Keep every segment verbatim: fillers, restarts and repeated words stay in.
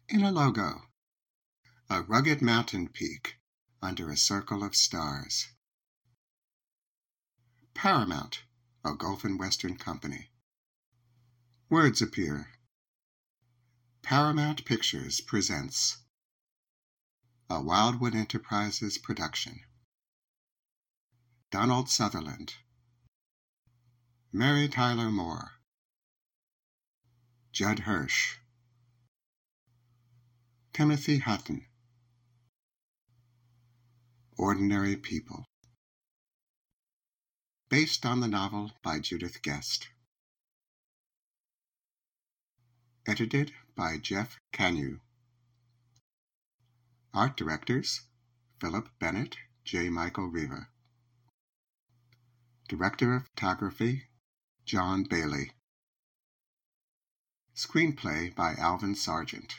In a logo, a rugged mountain peak under a circle of stars. Paramount, a Gulf and Western company. Words appear. Paramount Pictures presents a Wildwood Enterprises production. Donald Sutherland, Mary Tyler Moore, Judd Hirsch, Timothy Hutton. Ordinary People. Based on the novel by Judith Guest. Edited by Jeff Canyu. Art directors, Philip Bennett, J. Michael Riva. Director of Photography, John Bailey. Screenplay by Alvin Sargent.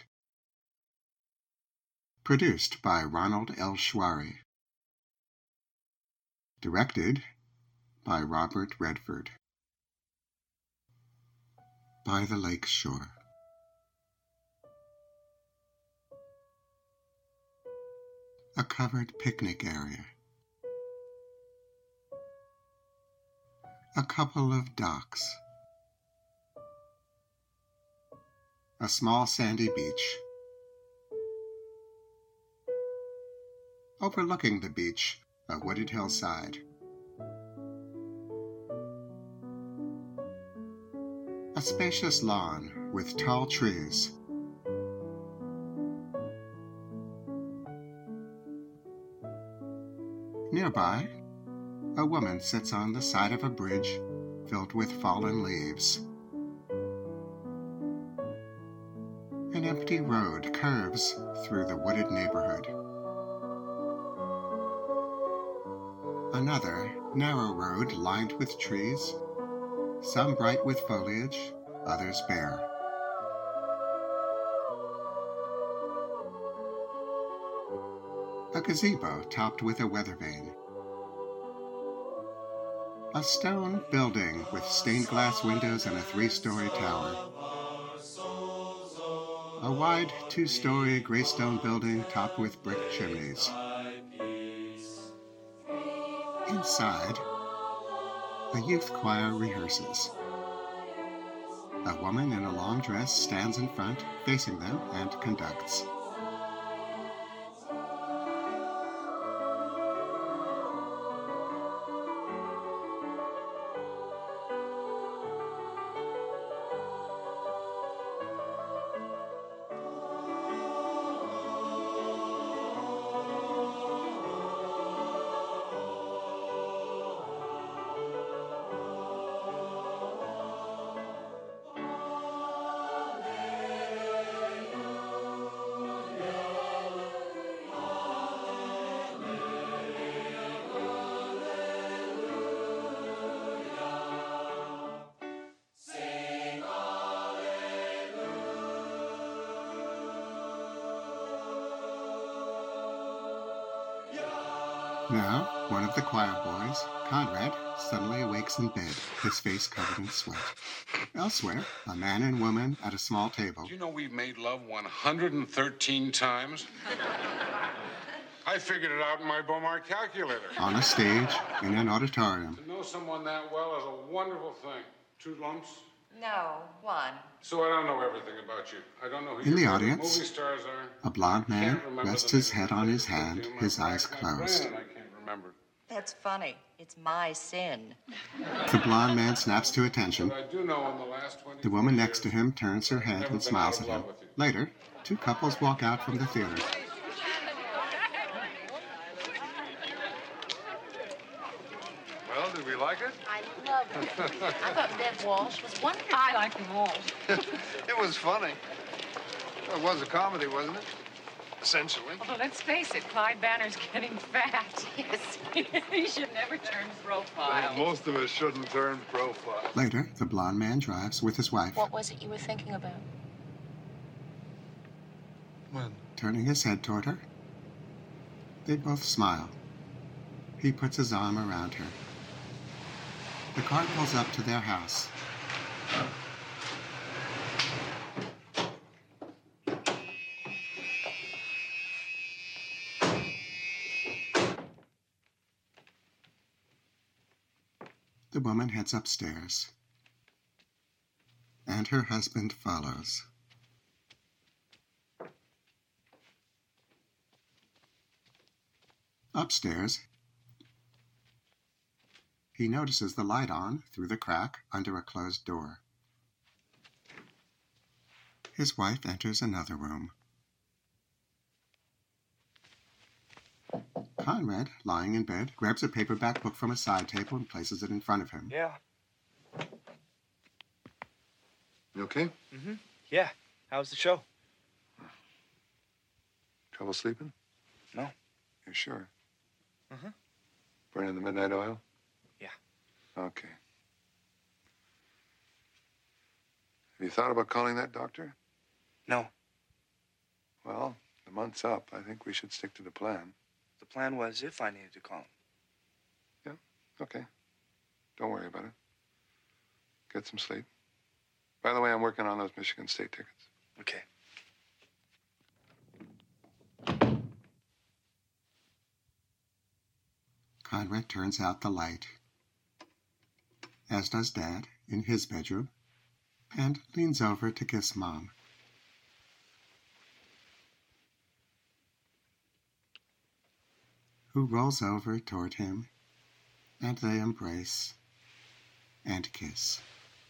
Produced by Ronald L. Schwary. Directed by Robert Redford. By the Lake Shore. A covered picnic area. A couple of docks. A small sandy beach. Overlooking the beach, a wooded hillside. A spacious lawn with tall trees. Nearby, a woman sits on the side of a bridge filled with fallen leaves. An empty road curves through the wooded neighborhood. Another narrow road lined with trees, some bright with foliage, others bare. A gazebo topped with a weather vane. A stone building with stained glass windows and a three-story tower. A wide two-story gray stone building topped with brick chimneys. Inside, a youth choir rehearses. A woman in a long dress stands in front, facing them, and conducts. Now, one of the choir boys, Conrad, suddenly awakes in bed, his face covered in sweat. Elsewhere, a man and woman at a small table. Do you know we've made love one hundred thirteen times? I figured it out in my Beaumont calculator. On a stage, in an auditorium. To know someone that well is a wonderful thing. Two lumps? No, one. So I don't know everything about you. I don't know who In the your audience, movie stars are. a blond man Can't remember rests the his name head of on the his hand, perfume. his I eyes racked my closed. brain and I can't remember. That's funny. It's my sin. The blond man snaps to attention. But I do know in the last twenty The woman next to him turns her head and smiles at him. Later, two couples walk out from the theater. Well, did we like it? I love it. I thought Bev Walsh was wonderful. I like them all. It was funny. Well, it was a comedy, wasn't it? Essentially. Although, let's face it, Clyde Banner's getting fat. Yes. He should never turn profile. Well, most of us shouldn't turn profile. Later, the blond man drives with his wife. What was it you were thinking about? When? Turning his head toward her. They both smile. He puts his arm around her. The car pulls up to their house. The woman heads upstairs, and her husband follows. Upstairs, he notices the light on through the crack under a closed door. His wife enters another room. Conrad, lying in bed, grabs a paperback book from a side table and places it in front of him. Yeah. You okay? Mm-hmm. Yeah. How was the show? Trouble sleeping? No. You sure? Uh-huh. Burning the midnight oil? Yeah. Okay. Have you thought about calling that doctor? No. Well, the month's up. I think we should stick to the plan. The plan was if I needed to call him. Yeah, okay. Don't worry about it. Get some sleep. By the way, I'm working on those Michigan State tickets. Okay. Conrad turns out the light, as does Dad in his bedroom, and leans over to kiss Mom. Who rolls over toward him, and they embrace and kiss.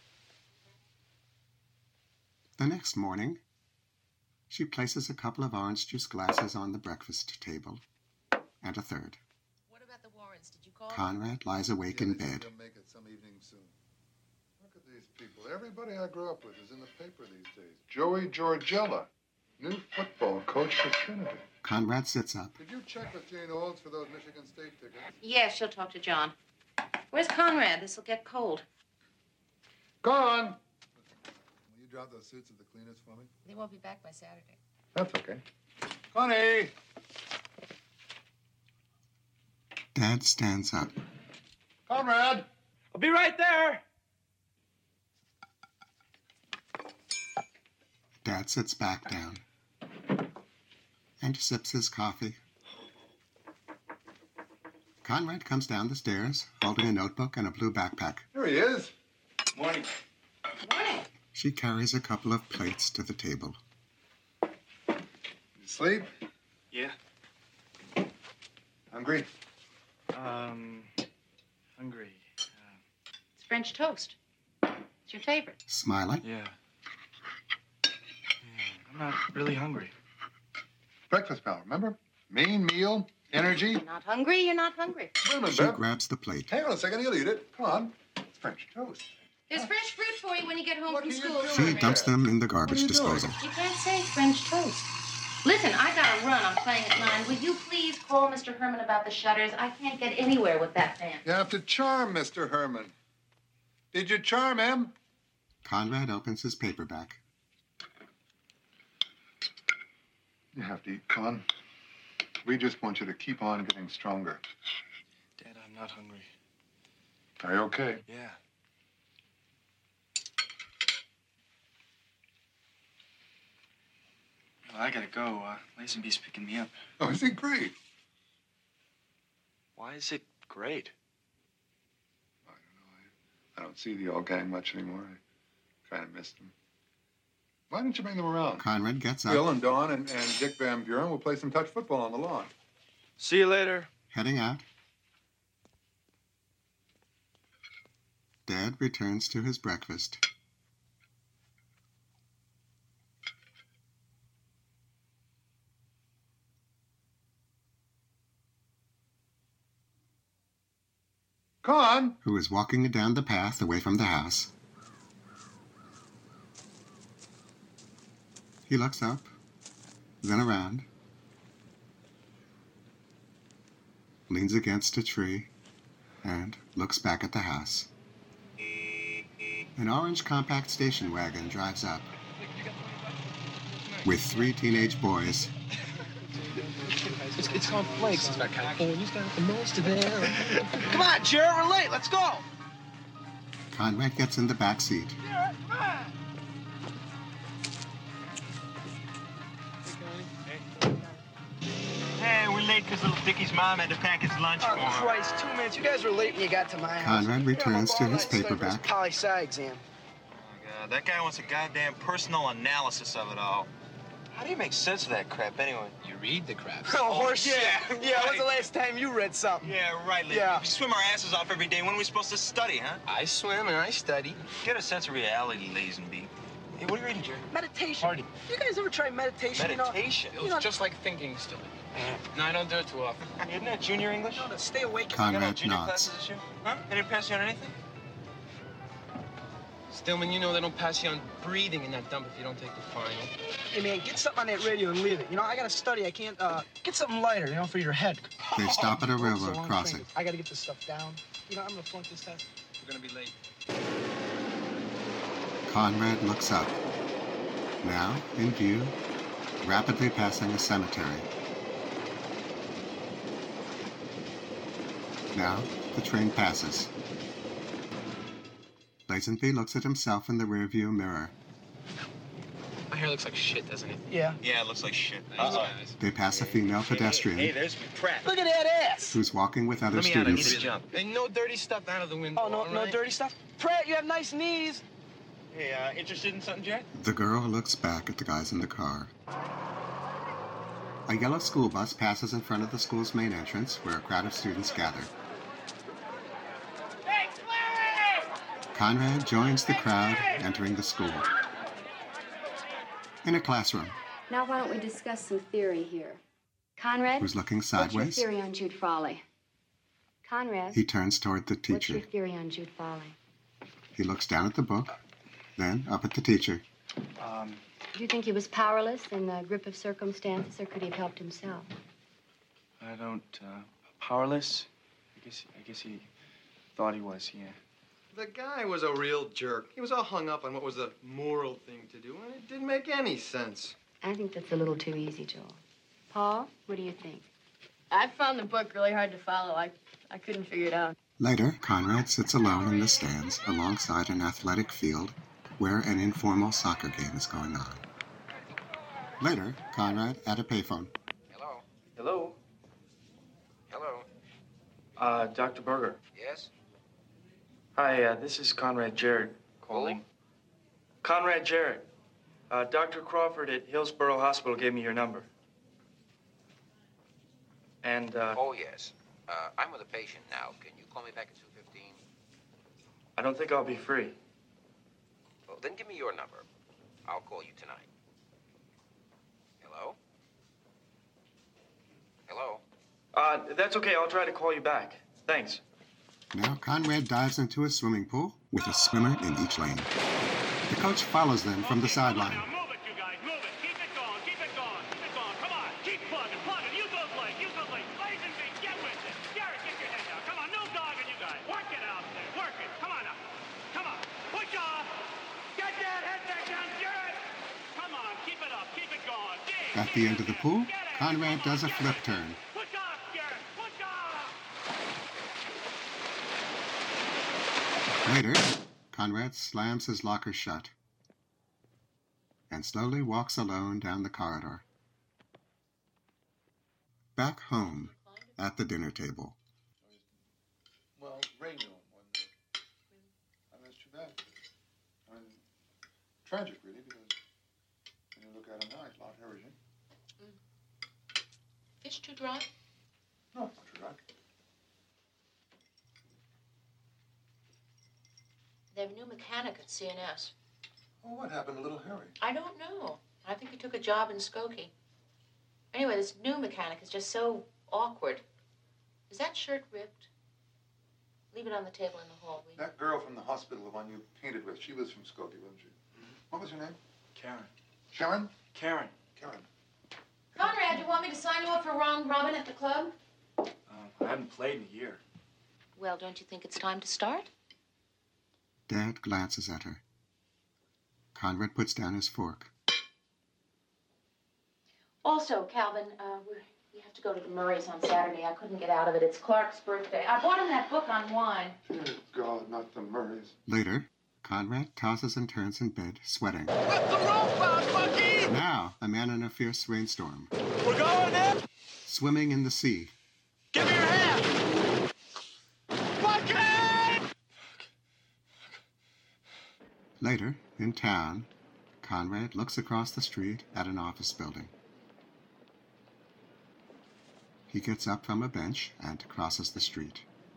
The next morning, she places a couple of orange juice glasses on the breakfast table, and a third. What about the Warrens? Did you call? Conrad lies awake in bed. They'll make it some evening soon. Look at these people. Everybody I grew up with is in the paper these days. Joey Georgella, new football coach for Trinity. Conrad sits up. Did you check with Jane Olds for those Michigan State tickets? Yes, she'll talk to John. Where's Conrad? This'll get cold. Gone. Will you drop those suits at the cleaners for me? They won't be back by Saturday. That's okay. Connie! Dad stands up. Conrad! I'll be right there. Dad sits back down and sips his coffee. Conrad comes down the stairs, holding a notebook and a blue backpack. Here he is. Morning. Morning. She carries a couple of plates to the table. You sleep? Yeah. Hungry? Um, hungry. Uh, It's French toast. It's your favorite. Smiling, yeah. Yeah. I'm not really hungry. Breakfast pal, remember? Main meal, energy. You're not hungry, you're not hungry. Wait a minute, she Beb. grabs the plate. Hang on a second, he'll eat it. Come on. It's French toast. There's fresh fruit for you when you get home What from are you school. doing? She Conrad. dumps them in the What are garbage you doing? disposal. You can't say French toast. Listen, I gotta run. I'm playing at nine. Will you please call Mister Herman about the shutters? I can't get anywhere with that man. You have to charm Mister Herman. Did you charm him? Conrad opens his paperback. You have to eat, Con. We just want you to keep on getting stronger. Dad, I'm not hungry. Are you okay? Yeah. Well, I gotta go. Uh, Lazenby's picking me up. Oh, is he great? Why is it great? I don't know. I, I don't see the old gang much anymore. I kind of missed them. Why don't you bring them around? Conrad gets Bill up, and Dawn and, and Dick Van Buren will play some touch football on the lawn. See you later. heading out. Dad returns to his breakfast. Con! Who is walking down the path away from the house. He looks up, then around, leans against a tree, and looks back at the house. An orange compact station wagon drives up with three teenage boys. It's, it's called Flakes. It's got California's got the most of there. Come on, Jared, we're late. Let's go. Conrad gets in the back seat. Jared, come on. Hey, we're late because little Dickie's mom had to pack his lunch Oh, for him. Christ, two minutes. You guys were late when you got to my house. Conrad returns to his paperback. Poli-sci exam. Oh, God, that guy wants a goddamn personal analysis of it all. How do you make sense of that crap, anyway? You read the crap. Oh, horse yeah, shit. Yeah, right. when's the last time you read something? Yeah, right, Lee. Yeah. We swim our asses off every day. When are we supposed to study, huh? I swim and I study. Get a sense of reality, Lazenby. Hey, what are you reading, Jerry? Meditation. Party. You guys ever try meditation? Meditation? It You was know, just like thinking still. No, I don't do it too often. Isn't that junior English? you know, to stay awake. You got no Conrad junior nods. classes this year? Huh? They didn't pass you on anything? Stillman, you know they don't pass you on breathing in that dump if you don't take the final. Hey, man, get something on that radio and leave it. You know, I gotta study. I can't, uh, get something lighter, you know, for your head. They stop at a It's a railroad long crossing. train. I gotta get this stuff down. You know, I'm gonna flunk this test. We're gonna be late. Conrad looks up. Now, in view, rapidly passing a cemetery. Now, the train passes. Lazenby looks at himself in the rearview mirror. My hair looks like shit, doesn't it? Yeah. Yeah, it looks like shit. Thanks, guys. They pass a female pedestrian Hey, there's Pratt. Look at that ass. who's walking with other Let me out. I need students. to jump. And no dirty stuff out of the window. Oh, no, all no right? dirty stuff. Pratt, you have nice knees. Hey, uh, interested in something, Jack? The girl looks back at the guys in the car. A yellow school bus passes in front of the school's main entrance, where a crowd of students gather. Conrad joins the crowd entering the school. In a classroom, Now why don't we discuss some theory here? Conrad, who's looking what's your sideways, theory on Jude Folly? Conrad, he turns toward the what's your teacher. theory on Jude Folly? He looks down at the book, then up at the teacher. Um, Do you think he was powerless in the grip of circumstances, or could he have helped himself? I don't, uh, powerless? I guess, I guess he thought he was, yeah. The guy was a real jerk. He was all hung up on what was the moral thing to do, and it didn't make any sense. I think that's a little too easy, Joel. Paul, what do you think? I found the book really hard to follow. I, I couldn't figure it out. Later, Conrad sits alone in the stands alongside an athletic field where an informal soccer game is going on. Later, Conrad at a payphone. Hello? Hello? Hello? Uh, Doctor Berger. Yes? Hi, uh, this is Conrad Jarrett calling. Conrad Jarrett. Uh, Doctor Crawford at Hillsborough Hospital gave me your number. And, uh, Oh, yes. Uh, I'm with a patient now. Can you call me back at two fifteen? I don't think I'll be free. Well, then give me your number. I'll call you tonight. Hello? Hello? Uh, that's okay. I'll try to call you back. Thanks. Now, Conrad dives into a swimming pool with a swimmer in each lane. The coach follows them from the sideline. Move it, you guys. Move it. Keep it going. Keep it going. Keep it going. Come on. Keep plugging. Plugging. You go play. You go play. Lazenby, get with it. Garrett, get your head down. Come on. No dogging, you guys. Work it out there. Work it. Come on now. Come on. Push off. Get that head back down, Garrett. Come on. Keep it up. Keep it going. Dig. At the end of the pool, Conrad does a flip turn. Push off, Garrett. Push off. Later, Conrad slams his locker shut and slowly walks alone down the corridor. Back home at the dinner table. Well, Ray knew him one day. I mean, it's too bad. I mean, tragic, really, because when you look at him now, he's a lot hairy, isn't he? Fish too dry? No, it's not too dry. They have a new mechanic at C N S. Oh, what happened to little Harry? I don't know. I think he took a job in Skokie. Anyway, this new mechanic is just so awkward. Is that shirt ripped? Leave it on the table in the hall, will you? That girl from the hospital, the one you painted with, she was from Skokie, wasn't she? What was her name? Karen. Sharon? Karen. Karen. Conrad, you want me to sign you up for round robin at the club? Uh, I haven't played in a year. Well, don't you think it's time to start? Dad glances at her. Conrad puts down his fork. Also, Calvin, uh, we're, we have to go to the Murrays on Saturday. I couldn't get out of it. It's Clark's birthday. I bought him that book on wine. Dear God, not the Murrays. Later, Conrad tosses and turns in bed, sweating. Let the rope out, Bucky! Now, a man in a fierce rainstorm. We're going in! swimming in the sea. Give me your hand! Bucket! Later, in town, Conrad looks across the street at an office building. He gets up from a bench and crosses the street.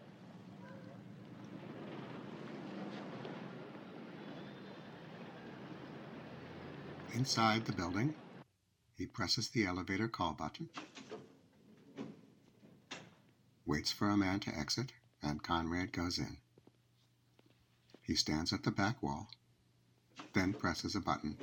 Inside the building, he presses the elevator call button, waits for a man to exit, and Conrad goes in. He stands at the back wall, then presses a button.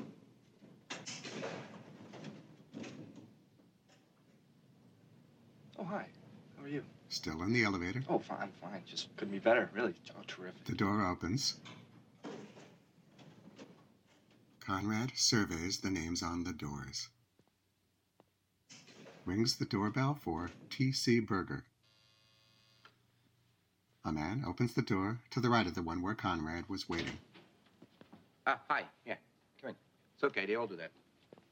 Oh, hi. How are you? Still in the elevator. Oh, fine, fine. Just couldn't be better, really. Oh, terrific. The door opens. Conrad surveys the names on the doors. Rings the doorbell for T C Burger. A man opens the door to the right of the one where Conrad was waiting. Ah, hi. Yeah, come in. It's okay. They all do that.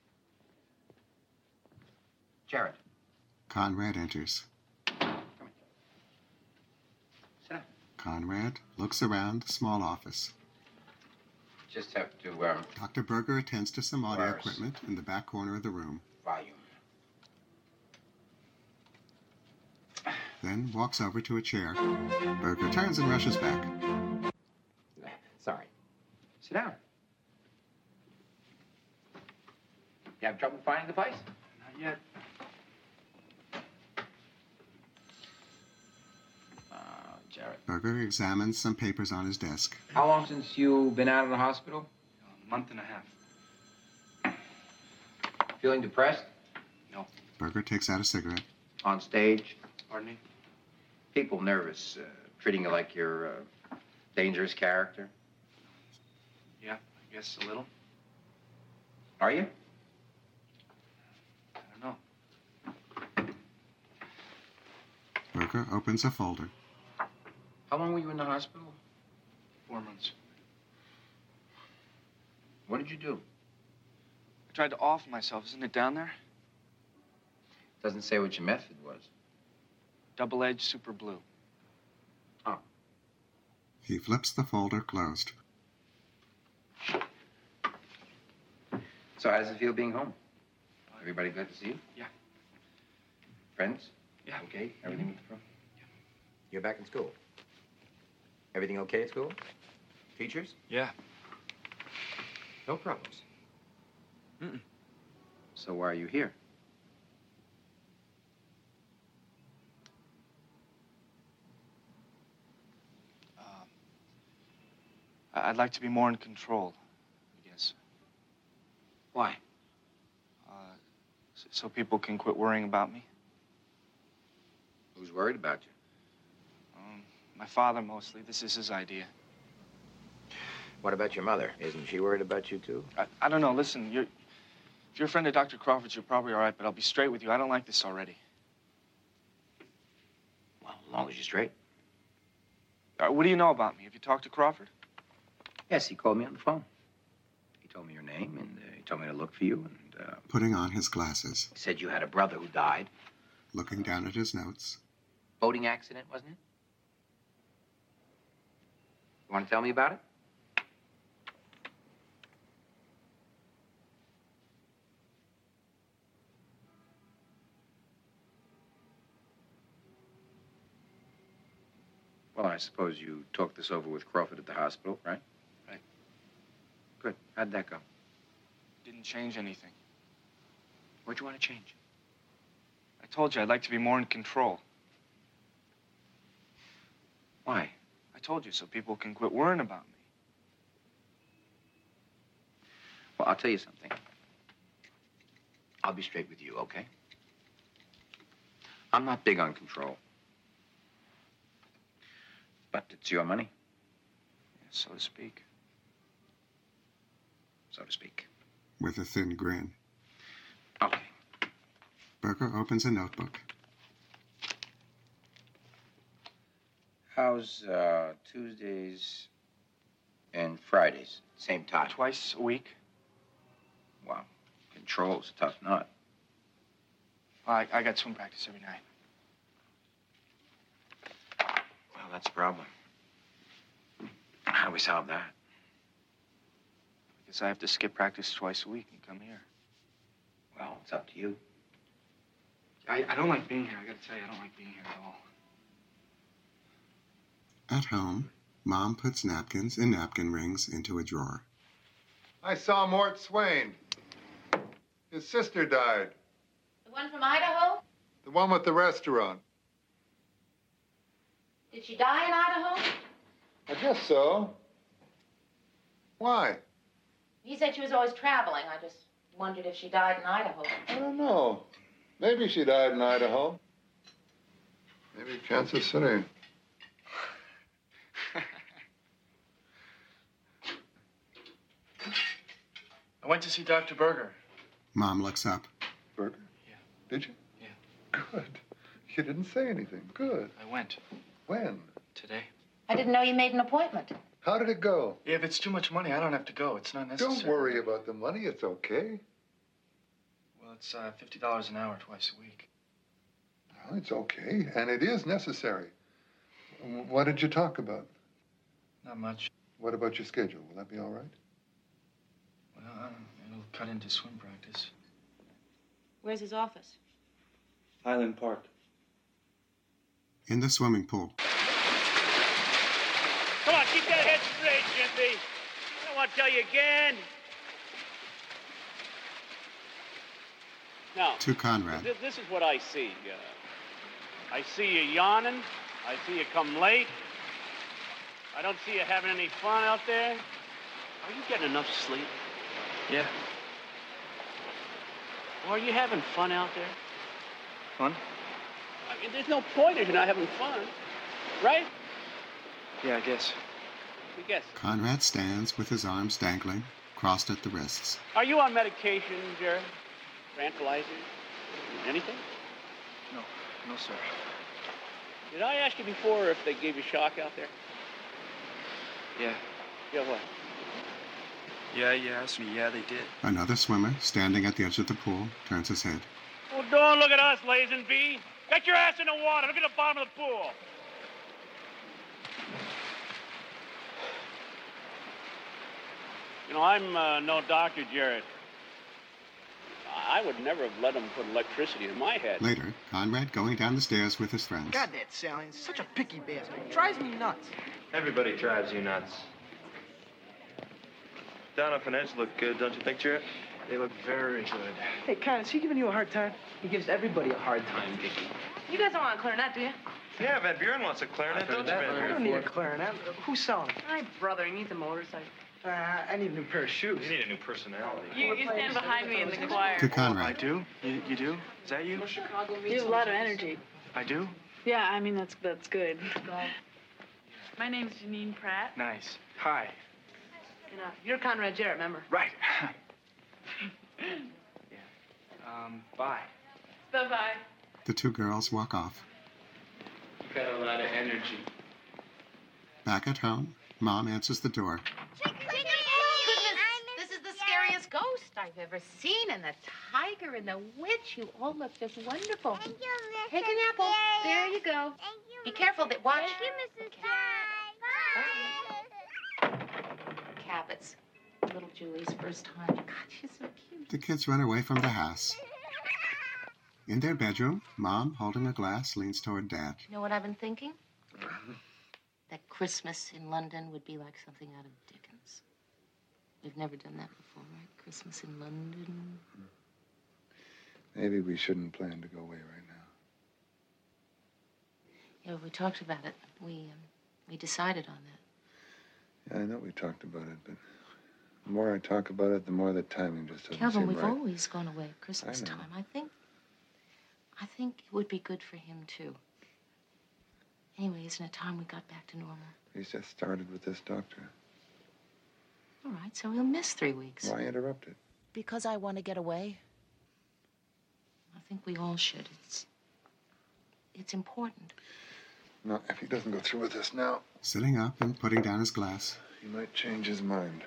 Jared. Conrad enters. Come in. Sit down. Conrad looks around the small office. Just have to, um... Doctor Berger attends to some audio Where's... equipment in the back corner of the room. Volume. Then walks over to a chair. Berger turns and rushes back. Sorry. Sit down. You have trouble finding the place? Not yet. Uh, Jared. Berger examines some papers on his desk. How long since you've been out of the hospital? A month and a half. Feeling depressed? No. Berger takes out a cigarette. On stage? Pardon me? People nervous, uh, treating you like you're a dangerous character? Yeah, I guess a little. Are you? I don't know. Berger opens a folder. How long were you in the hospital? Four months. What did you do? I tried to off myself. Isn't it down there? Doesn't say what your method was. Double-edged super blue. Oh. He flips the folder closed. So how does it feel being home? Everybody glad to see you? Yeah. Friends? Yeah. Okay? Everything with the pro? Yeah. You're back in school? Everything okay at school? Teachers? Yeah. No problems? Mm-mm. So why are you here? Um, I'd like to be more in control, I guess. Why? Uh, so, so people can quit worrying about me. Who's worried about you? Um, my father, mostly. This is his idea. What about your mother? Isn't she worried about you, too? I, I don't know. Listen, you're, if you're a friend of Doctor Crawford's, you're probably all right, but I'll be straight with you. I don't like this already. Well, as long as you're straight. Uh, what do you know about me? Have you talked to Crawford? Yes, he called me on the phone. He told me your name, and uh, he told me to look for you, and, uh... Putting on his glasses. He said you had a brother who died. Looking down at his notes. Boating accident, wasn't it? You want to tell me about it? Well, I suppose you talked this over with Crawford at the hospital, right? Right. Good. How'd that go? Didn't change anything. What'd you want to change? I told you I'd like to be more in control. Why? I told you so people can quit worrying about me. Well, I'll tell you something. I'll be straight with you, okay? I'm not big on control. But it's your money. Yeah, so to speak. So to speak. With a thin grin. Okay. Berger opens a notebook. How's uh, Tuesdays and Fridays? Same time? Twice a week. Wow. Control's a tough nut. Well, I, I got swim practice every night. Well, that's a problem. How do we solve that? Because I have to skip practice twice a week and come here. Well, it's up to you. I, I don't like being here. I gotta tell you, I don't like being here at all. At home, Mom puts napkins and napkin rings into a drawer. I saw Mort Swain. His sister died. The one from Idaho? The one with the restaurant. Did she die in Idaho? I guess so. Why? He said she was always traveling. I just wondered if she died in Idaho. I don't know. Maybe she died in Idaho. Maybe Kansas City. I went to see Doctor Berger. Mom looks up. Berger? Yeah. Did you? Yeah. Good. You didn't say anything. Good. I went. When? Today. I didn't know you made an appointment. How did it go? Yeah, if it's too much money, I don't have to go. It's not necessary. Don't worry about the money. It's okay. Well, it's uh, fifty dollars an hour twice a week. Well, it's okay. And it is necessary. W- What did you talk about? Not much. What about your schedule? Will that be all right? Well, I don't, it'll cut into swim practice. Where's his office? Highland Park. In the swimming pool, Come on, keep that head straight, Jimpy. I don't want to tell you again. Now, to Conrad. th- this is what I see. Uh, I see you yawning. I see you come late. I don't see you having any fun out there. Are you getting enough sleep? Yeah. Or are you having fun out there? Fun? I mean, there's no point if you're not having fun, right? Yeah, I guess. I guess. Conrad stands with his arms dangling, crossed at the wrists. Are you on medication, Jared? Tranquilizers? Anything? No, no, sir. Did I ask you before if they gave you shock out there? Yeah. Yeah, what? Yeah, you asked me. Yeah, they did. Another swimmer, standing at the edge of the pool, turns his head. Well, don't look at us, Lazenby. Get your ass in the water. Look at the bottom of the pool. You know, I'm uh, no doctor, Jared. I would never have let him put electricity in my head. Later, Conrad going down the stairs with his friends. God, that Sally's such a picky bastard. Drives me nuts. Everybody drives you nuts. Down off an edge look good, don't you think, Jared? They look very good. Hey, Con, is he giving you a hard time? He gives everybody a hard time, Dickie. You guys don't want a clarinet, do you? Yeah, Van Buren wants a clarinet, don't you, that Van word. I Buren? don't need a clarinet. Who's selling it? My brother, he needs a motorcycle. Uh, I need a new pair of shoes. You need a new personality. You, you stand behind me in the choir. To I Conrad. do? You, you do? Is that you? You have a lot of energy. I do? Yeah, I mean, that's that's good. My name's Janine Pratt. Nice. Hi. And, uh, you're Conrad Jarrett, remember? Right. Yeah. Um, bye. Bye-bye. The two girls walk off. You got a lot of energy. Back at home, Mom answers the door. Goodness, this is the scariest ghost I've ever seen. And the tiger and the witch, you all look just wonderful. Thank you, Missus Take an apple. J. There you go. Thank you. Be careful. That watch. Thank you, Missus J. Bye. Cabot's little Julie's first time. God, she's so cute. The kids run away from the house. In their bedroom, Mom, holding a glass, leans toward Dad. You know what I've been thinking? That Christmas in London would be like something out of Dickens. We've never done that before, right? Christmas in London. Maybe we shouldn't plan to go away right now. Yeah, we talked about it. We um, we decided on that. Yeah, I know we talked about it, but the more I talk about it, the more the timing just doesn't Calvin, seem we've right. always gone away at Christmas I know. time. I think, I think it would be good for him, too. Anyway, isn't it time we got back to normal? He's just started with this doctor. All right, so he'll miss three weeks. Why interrupt it? Because I want to get away. I think we all should. It's, it's important. No, if he doesn't go through with this now, Sitting up and putting down his glass. he might change his mind.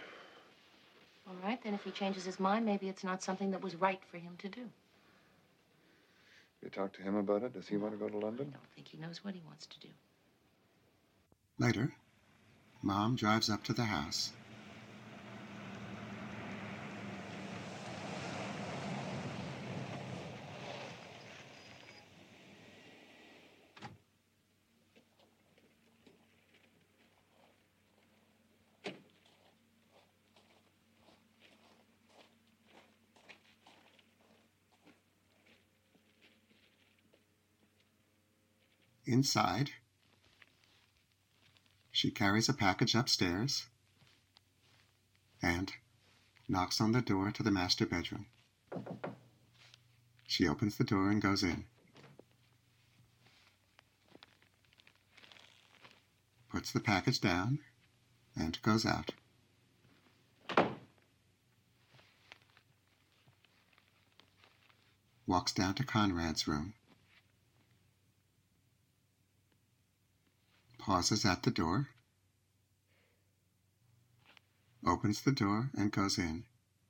All right, then if he changes his mind, maybe it's not something that was right for him to do. You talk to him about it? Does he want to go to London? I don't think he knows what he wants to do. Later, Mom drives up to the house. Inside, she carries a package upstairs and knocks on the door to the master bedroom. She opens the door and goes in. Puts the package down and goes out. Walks down to Conrad's room. Pauses at the door, opens the door and goes in.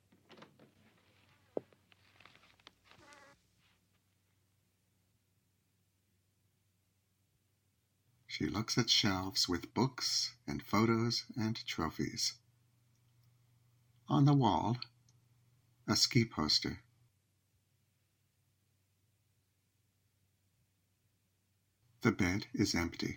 She looks at shelves with books and photos and trophies. On the wall, a ski poster. The bed is empty.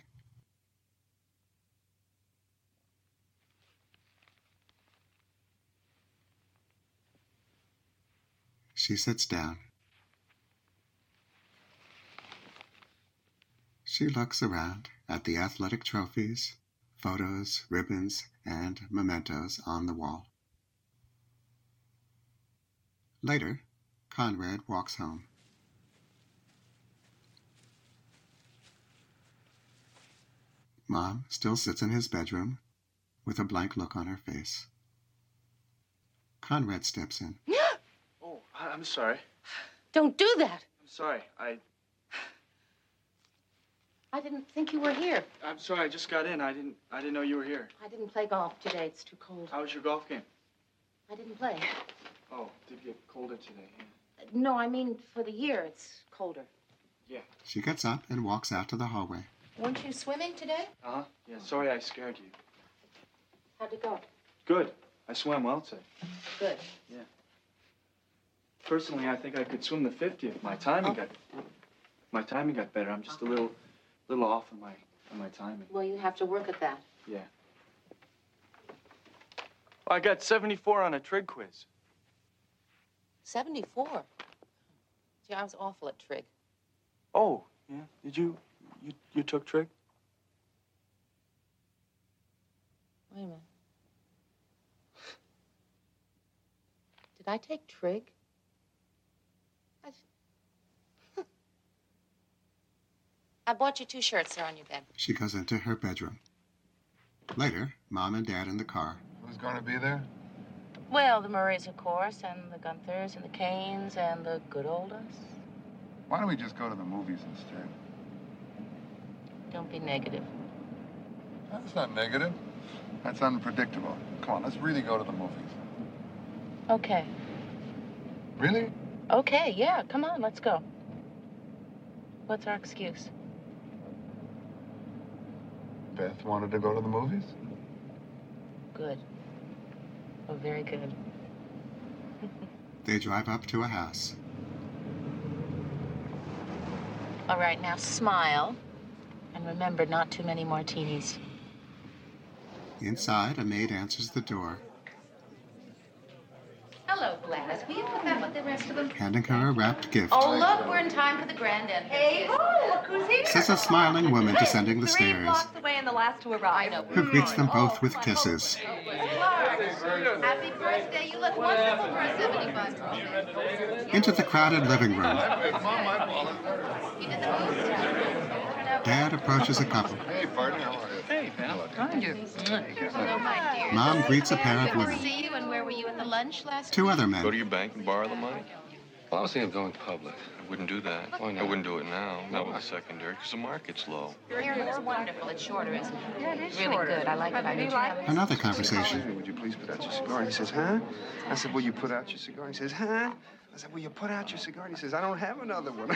She sits down. She looks around at the athletic trophies, photos, ribbons, and mementos on the wall. Later, Conrad walks home. Mom still sits in his bedroom with a blank look on her face. Conrad steps in. Oh, I- I'm sorry. Don't do that. I'm sorry. I... I didn't think you were here. I'm sorry. I just got in. I didn't. I didn't know you were here. I didn't play golf today. It's too cold. How was your golf game? I didn't play. Oh, it did get colder today. Yeah. No, I mean for the year it's colder. Yeah. She gets up and walks out to the hallway. Weren't you swimming today? Uh huh. Yeah. Sorry, I scared you. How'd it go? Good. I swam well today. Good. Yeah. Personally, I think I could swim the fifty if my timing Oh. got my timing got better. I'm just a little little off in my in my timing. Well, you have to work at that. Yeah. Well, I got seventy-four on a trig quiz. seventy-four. Gee, I was awful at trig. Oh, yeah. Did you you you took trig? Wait a minute. Did I take trig? I, I bought you two shirts. They're on your bed. She goes into her bedroom. Later, Mom and Dad in the car. Who's going to be there? Well, the Murrays, of course, and the Gunthers, and the Canes, and the good old us. Why don't we just go to the movies instead? Don't be negative. That's not negative. That's unpredictable. Come on, let's really go to the movies. Okay. Really? Okay, yeah, come on, let's go. What's our excuse? Beth wanted to go to the movies? Good. Oh, very good. They drive up to a house. All right, now smile. And remember, not too many martinis. Inside, a maid answers the door, Hello, Gladys. Will you put that with the rest of them? handing her a wrapped gift. Oh, look, we're in time for the grand entrance. Hey, oh, look who's here. Says a smiling woman descending the Three stairs, blocks away and the last to arrive. I know. who greets them both with kisses. Happy birthday. You look wonderful for a seventy-five birthday. Into the crowded living room, You did the moves. Dad approaches a couple. Hey, partner, how are you? Hey, pal. Hello, my dear. Mom greets a pair of Good to women. see you, and where were you at the lunch last Two week? other men. Go to your bank and borrow the money? Well, I was thinking of going public. I wouldn't do that. Why not? I wouldn't do it now. Not with the secondary, because the market's low. Your hair looks wonderful. It's shorter, isn't it? Yeah, it is Really shorter. good. I like it. I Do you do. like it? Another Excuse conversation. me, would you please put out your cigar? He says, huh? I said, will you put out your cigar? He says, huh? I I said, will you put out your cigar? And he says, I don't have another one.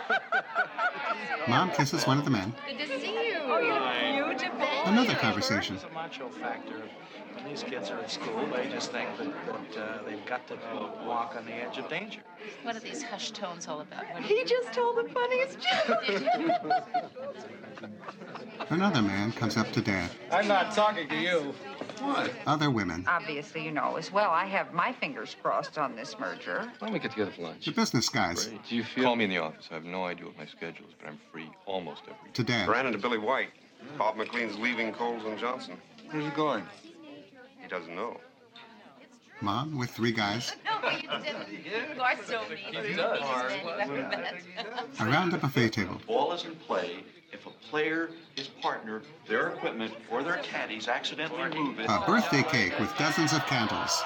Mom kisses one of the men. Good to see you. Oh, you're beautiful. Another conversation. It's a macho factor. When these kids are at school, they just think that, that uh, they've got to walk on the edge of danger. What are these hushed tones all about? What He just told the funniest joke. Another man comes up to Dad. I'm not talking to you. What? Other women. Obviously, you know as well, I have my fingers crossed on this merger. Why don't we get together for lunch? The business guys. Great. Do you feel... Call me in the office. I have no idea what my schedule is, but I'm free almost every day. To Dad. Brandon to Billy White. Bob McLean's leaving Coles and Johnson. Where's he going? He doesn't know. Mom with three guys. No, you didn't. You are so mean. He does. Around a buffet table. Ball is in play if a player, his partner, their equipment, or their caddies accidentally move it. A birthday cake with dozens of candles.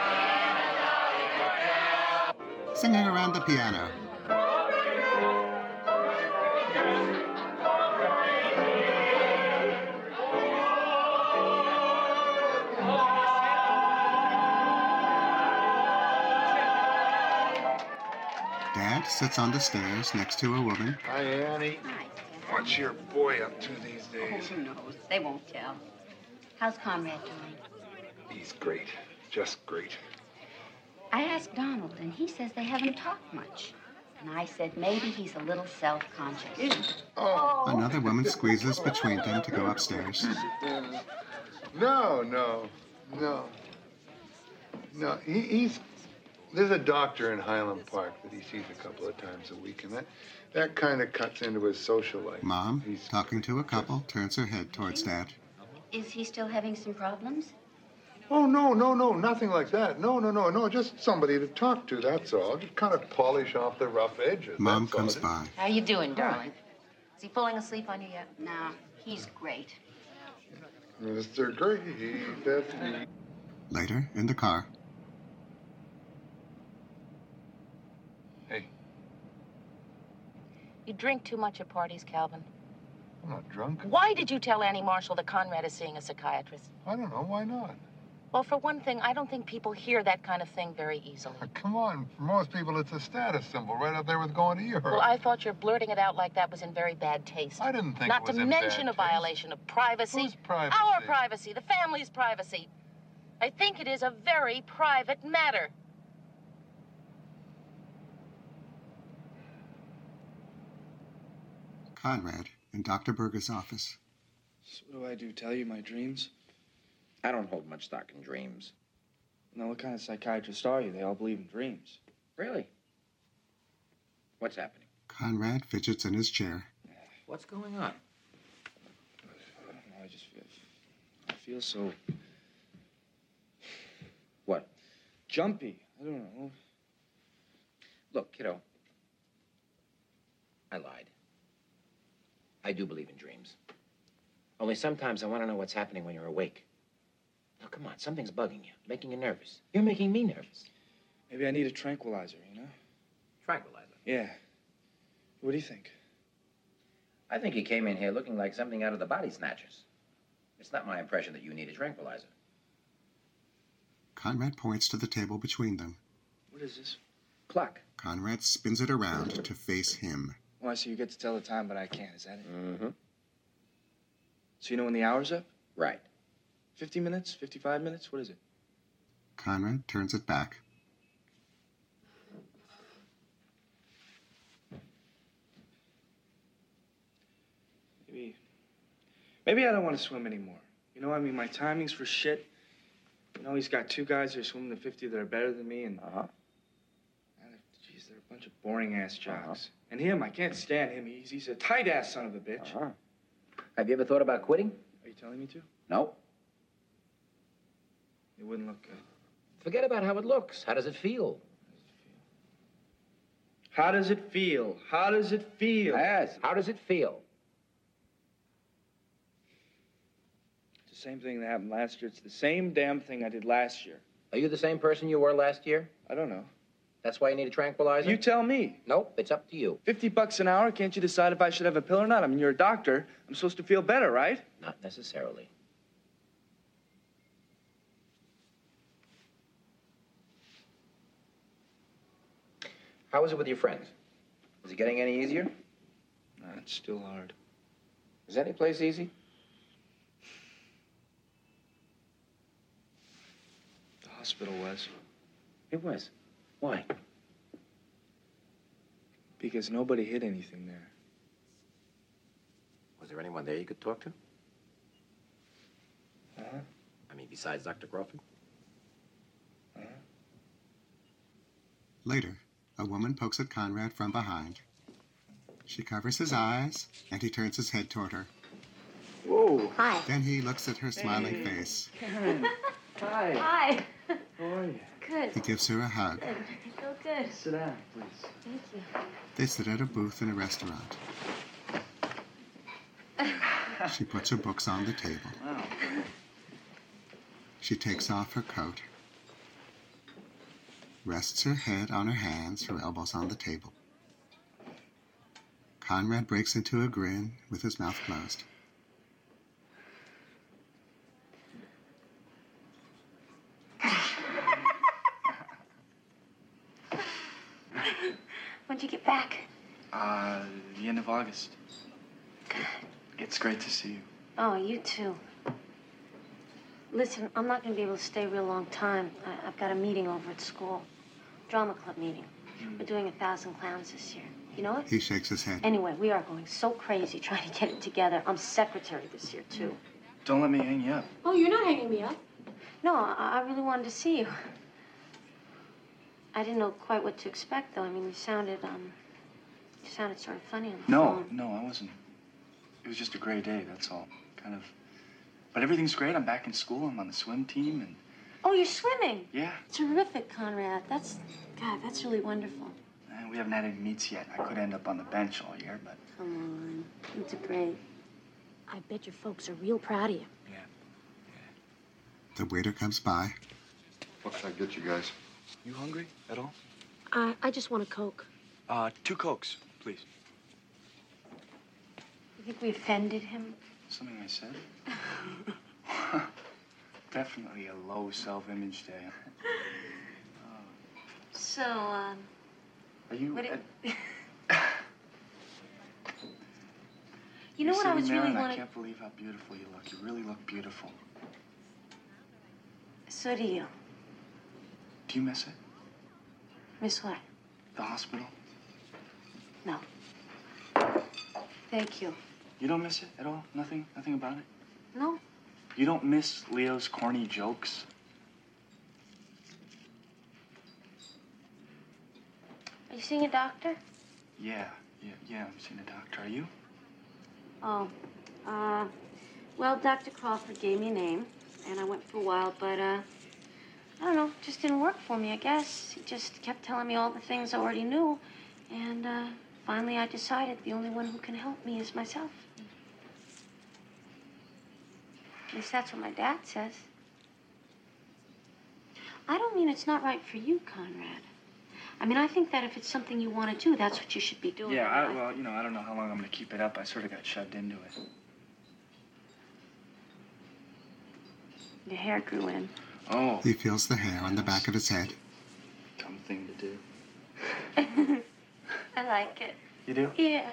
Singing around the piano. Dad sits on the stairs next to a woman. Hi, Annie. What's your boy up to these days? Oh, who knows? They won't tell. How's Conrad doing? He's great. Just great. I asked Donald, and he says they haven't talked much. And I said maybe he's a little self-conscious. Oh. Another woman squeezes between them to go upstairs. No, no, no. No, he, he's... There's a doctor in Highland Park that he sees a couple of times a week, and that, that kind of cuts into his social life. Mom, He's talking to a couple, turns her head towards Dad. Is he still having some problems? Oh, no, no, no, nothing like that. No, no, no, no, just somebody to talk to, that's all. Just kind of polish off the rough edges. Mom comes by. How you doing, darling? Is he falling asleep on you yet? No, he's great. Mister Great, that's me. Later, in the car. Hey. You drink too much at parties, Calvin. I'm not drunk. Why did you tell Annie Marshall that Conrad is seeing a psychiatrist? I don't know, why not? Well, for one thing, I don't think people hear that kind of thing very easily. Come on, for most people it's a status symbol right up there with going to Europe. Well, I thought your blurting it out like that was in very bad taste. I didn't think Not it was to in mention bad a violation of privacy. Whose privacy? Our privacy, the family's privacy. I think it is a very private matter. Conrad in Doctor Berger's office. So what do I do? Tell you my dreams? I don't hold much stock in dreams. Now, what kind of psychiatrist are you? They all believe in dreams. Really? What's happening? Conrad fidgets in his chair. What's going on? I don't know. I just feel, I feel so... What? Jumpy. I don't know. Look, kiddo. I lied. I do believe in dreams. Only sometimes I want to know what's happening when you're awake. Now, come on, something's bugging you, making you nervous. You're making me nervous. Maybe I need a tranquilizer, you know? Tranquilizer? Yeah. What do you think? I think you came in here looking like something out of the Body Snatchers. It's not my impression that you need a tranquilizer. Conrad points to the table between them. What is this? Clock. Conrad spins it around to face him. Oh, I see. You get to tell the time, but I can't. Is that it? Mm-hmm. So you know when the hour's up? Right. fifty minutes? fifty-five minutes? What is it? Conrad turns it back. Maybe... Maybe I don't want to swim anymore. You know, I mean, my timing's for shit. You know, he's got two guys who are swimming the fifty that are better than me, and... Uh-huh. Jeez, they're a bunch of boring-ass jocks. Uh-huh. And him, I can't stand him. He's, he's a tight-ass son of a bitch. Uh-huh. Have you ever thought about quitting? Are you telling me to? No. It wouldn't look good. Forget about how it looks. How does it feel? How does it feel? How does it feel? Yes, how does it feel? It's the same thing that happened last year. It's the same damn thing I did last year. Are you the same person you were last year? I don't know. That's why you need a tranquilizer? You tell me. Nope, it's up to you. Fifty bucks an hour? Can't you decide if I should have a pill or not? I mean, you're a doctor. I'm supposed to feel better, right? Not necessarily. How is it with your friends? Is it getting any easier? No, it's still hard. Is any place easy? The hospital was. It was. Why? Because nobody hid anything there. Was there anyone there you could talk to? Uh-huh. I mean, besides Doctor Crawford? Uh-huh. Later, a woman pokes at Conrad from behind. She covers his eyes, and he turns his head toward her. Whoa. Hi. Then he looks at her smiling Hey. face. Karen. Hi. Hi. How are you? Good. He gives her a hug. Good. I feel good. Sit down, please. Thank you. They sit at a booth in a restaurant. She puts her books on the table. Wow. She takes off her coat, rests her head on her hands, her elbows on the table. Conrad breaks into a grin with his mouth closed. When'd you get back? Uh, the end of August. It's great to see you. Oh, you too. Listen, I'm not going to be able to stay a real long time. I, I've got a meeting over at school. Drama club meeting. We're doing a thousand clowns this year. You know it? He shakes his head. Anyway, we are going so crazy trying to get it together. I'm secretary this year, too. Don't let me hang you up. Oh, you're not hanging me up. No, I, I really wanted to see you. I didn't know quite what to expect, though. I mean, you sounded, um, you sounded sort of funny on the No, phone. no, I wasn't. It was just a great day, that's all. Kind of. But everything's great. I'm back in school. I'm on the swim team, and Oh, you're swimming. yeah. Terrific, Conrad. That's, God, that's really wonderful. And we haven't had any meets yet. I could end up on the bench all year, but Come on. You did great. I bet your folks are real proud of you. The waiter comes by. What can I get you guys? You hungry at all? Uh, I just want a Coke. Uh, two Cokes, please. You think we offended him? Something I said? Definitely a low self-image day. So, um... Are you... What it- uh, You know You're what I sitting was there really and I wanting... can't believe how beautiful you look. You really look beautiful. So do you. Do you miss it? Miss what? The hospital? No. Thank you. You don't miss it at all? Nothing? Nothing about it? No? You don't miss Leo's corny jokes? Are you seeing a doctor? Yeah, yeah, yeah, I'm seeing a doctor. Are you? Oh, uh, well, Doctor Crawford gave me a name, and I went for a while, but, uh, I don't know, just didn't work for me, I guess. He just kept telling me all the things I already knew, and, uh, finally I decided the only one who can help me is myself. At least that's what my dad says. I don't mean it's not right for you, Conrad. I mean, I think that if it's something you want to do, that's what you should be doing. Yeah, I, well, you know, I don't know how long I'm going to keep it up. I sort of got shoved into it. Your hair grew in. Oh. He feels the hair on the back of his head. Dumb thing to do. I like it. You do? Yeah.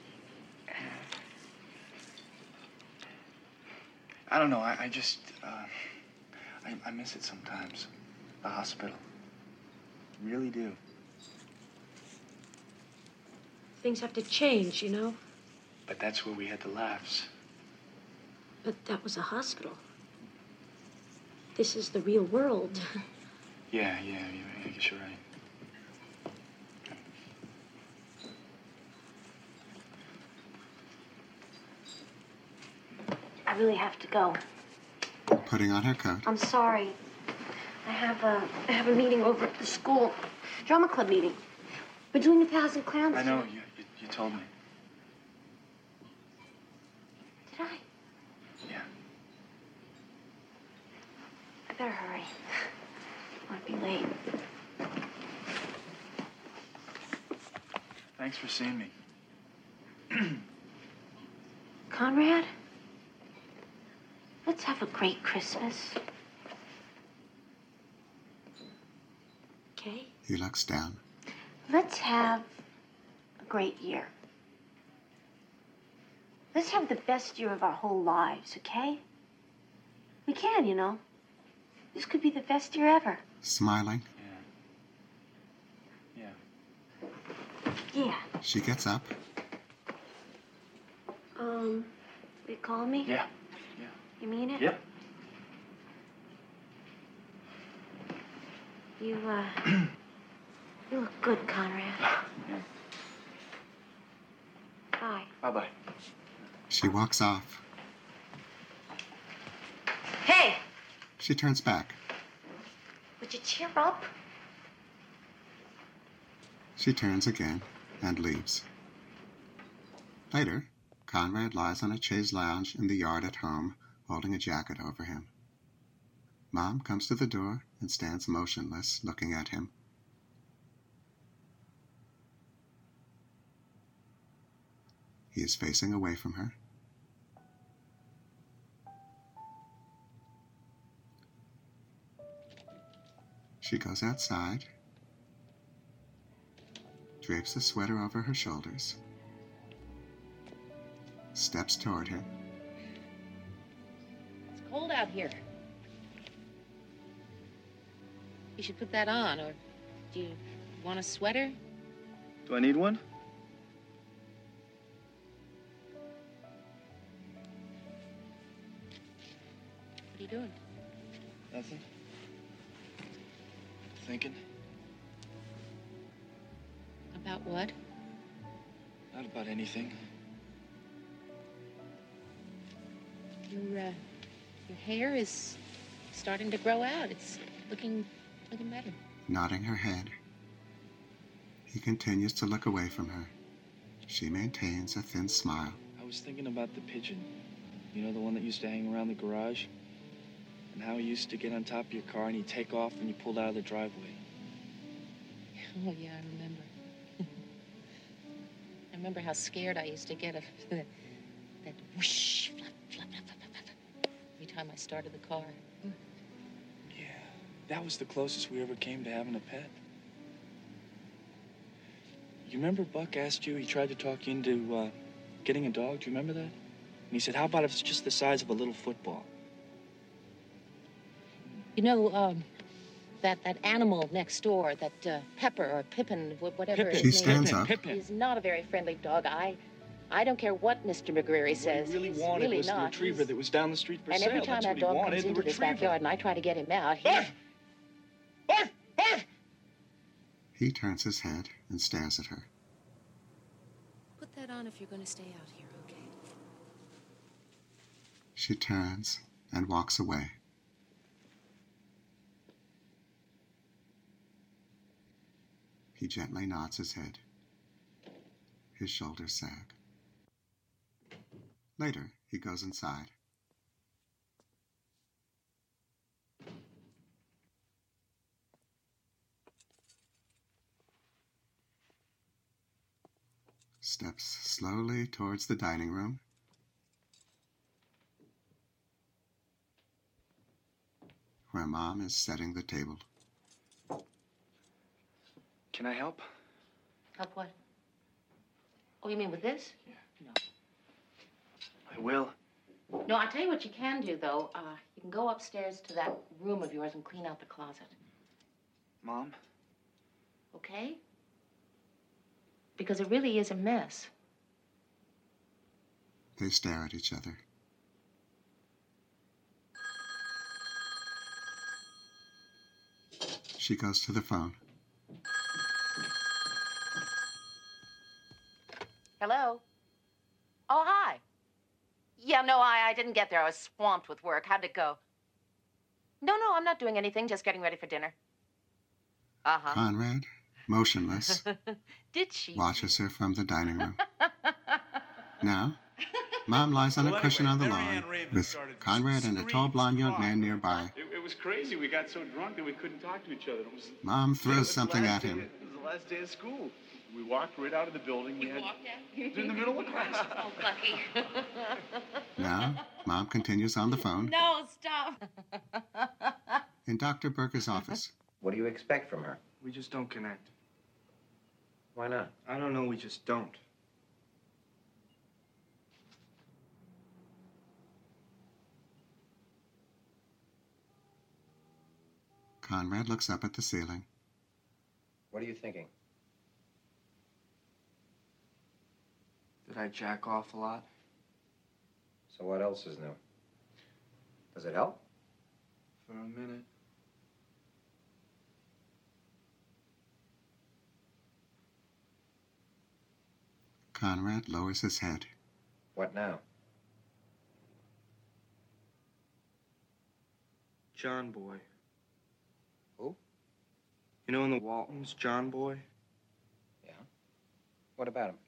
I don't know. I, I just, uh, I, I miss it sometimes. The hospital. Really do. Things have to change, you know? But that's where we had the laughs. But that was a hospital. This is the real world. Yeah, yeah, yeah, I guess you're right. I really have to go. Putting on her coat. I'm sorry. I have a, I have a meeting over at the school. Drama club meeting. We're doing a thousand clowns. I know, you, you, you told me. Did I? Yeah. I better hurry. I might be late. Thanks for seeing me. Conrad, let's have a great Christmas. Okay? He looks down. let's have a great year. Let's have the best year of our whole lives, okay? We can, you know. This could be the best year ever. Smiling. Yeah. Yeah. She gets up. Um, they call me? Yeah. Yeah. You mean it? Yeah. You, uh, you look good, Conrad. Yeah. Bye. Bye-bye. She walks off. Hey! She turns back. Would you cheer up? She turns again and leaves. Later, Conrad lies on a chaise lounge in the yard at home, holding a jacket over him. Mom comes to the door and stands motionless, looking at him. He is facing away from her. She goes outside, drapes a sweater over her shoulders, steps toward him. It's cold out here. You should put that on, or do you want a sweater? Do I need one? What are you doing? Nothing. Thinking. About what? Not about anything. Your, uh, your hair is starting to grow out. It's looking, looking better. Nodding her head. He continues to look away from her. She maintains a thin smile. I was thinking about the pigeon. You know, the one that used to hang around the garage? And how he used to get on top of your car and he'd take off when you pulled out of the driveway. Oh, yeah, I remember. I remember how scared I used to get of that, that whoosh, flap, flap, flap, flap, flap, flap, every time I started the car. Yeah, that was the closest we ever came to having a pet. You remember Buck asked you, he tried to talk you into uh, getting a dog? Do you remember that? And he said, how about if it's just the size of a little football? You know, um, that, that animal next door, that uh, Pepper or Pippin, wh- whatever Pippin. his She name stands is, up. Pippin. He's not a very friendly dog. I I don't care what Mister McGreary says. What he really He's wanted really was the not. retriever He's- that was down the street for And sale. every time That's that what he dog wanted, comes the into this retriever. backyard and I try to get him out, he... He turns his head and stares at her. Put that on if you're going to stay out here, okay? She turns and walks away. He gently nods his head. His shoulders sag. Later, he goes inside. Steps slowly towards the dining room. Where Mom is setting the table. Can I help? Help what? Oh, you mean with this? I will. No, I'll tell you what you can do, though. Uh, you can go upstairs to that room of yours and clean out the closet. Mom? Okay? Because it really is a mess. They stare at each other. She goes to the phone. Hello? Oh, hi. Yeah, no, I, I didn't get there. I was swamped with work. How'd it go? No, no, I'm not doing anything. Just getting ready for dinner. Uh-huh. Conrad, motionless, Did she? watches her from the dining room. Now, Mom lies on a Well, cushion anyway, on the Mary lawn Ann Raven with started to Conrad and a tall blonde young man nearby. It, it was crazy. We got so drunk that we couldn't talk to each other. It was, Mom it throws was the something last at day- him. It was the last day of school. We walked right out of the building. We had in the middle of class. Oh, Bucky. Now, Mom continues on the phone No, stop. in Doctor Berger's office. What do you expect from her? We just don't connect. Why not? I don't know, we just don't. Conrad looks up at the ceiling. What are you thinking? Did I jack off a lot? So what else is new? Does it help? For a minute. Conrad lowers his head. What now? John Boy. Who? You know in the Waltons, John Boy? Yeah? What about him?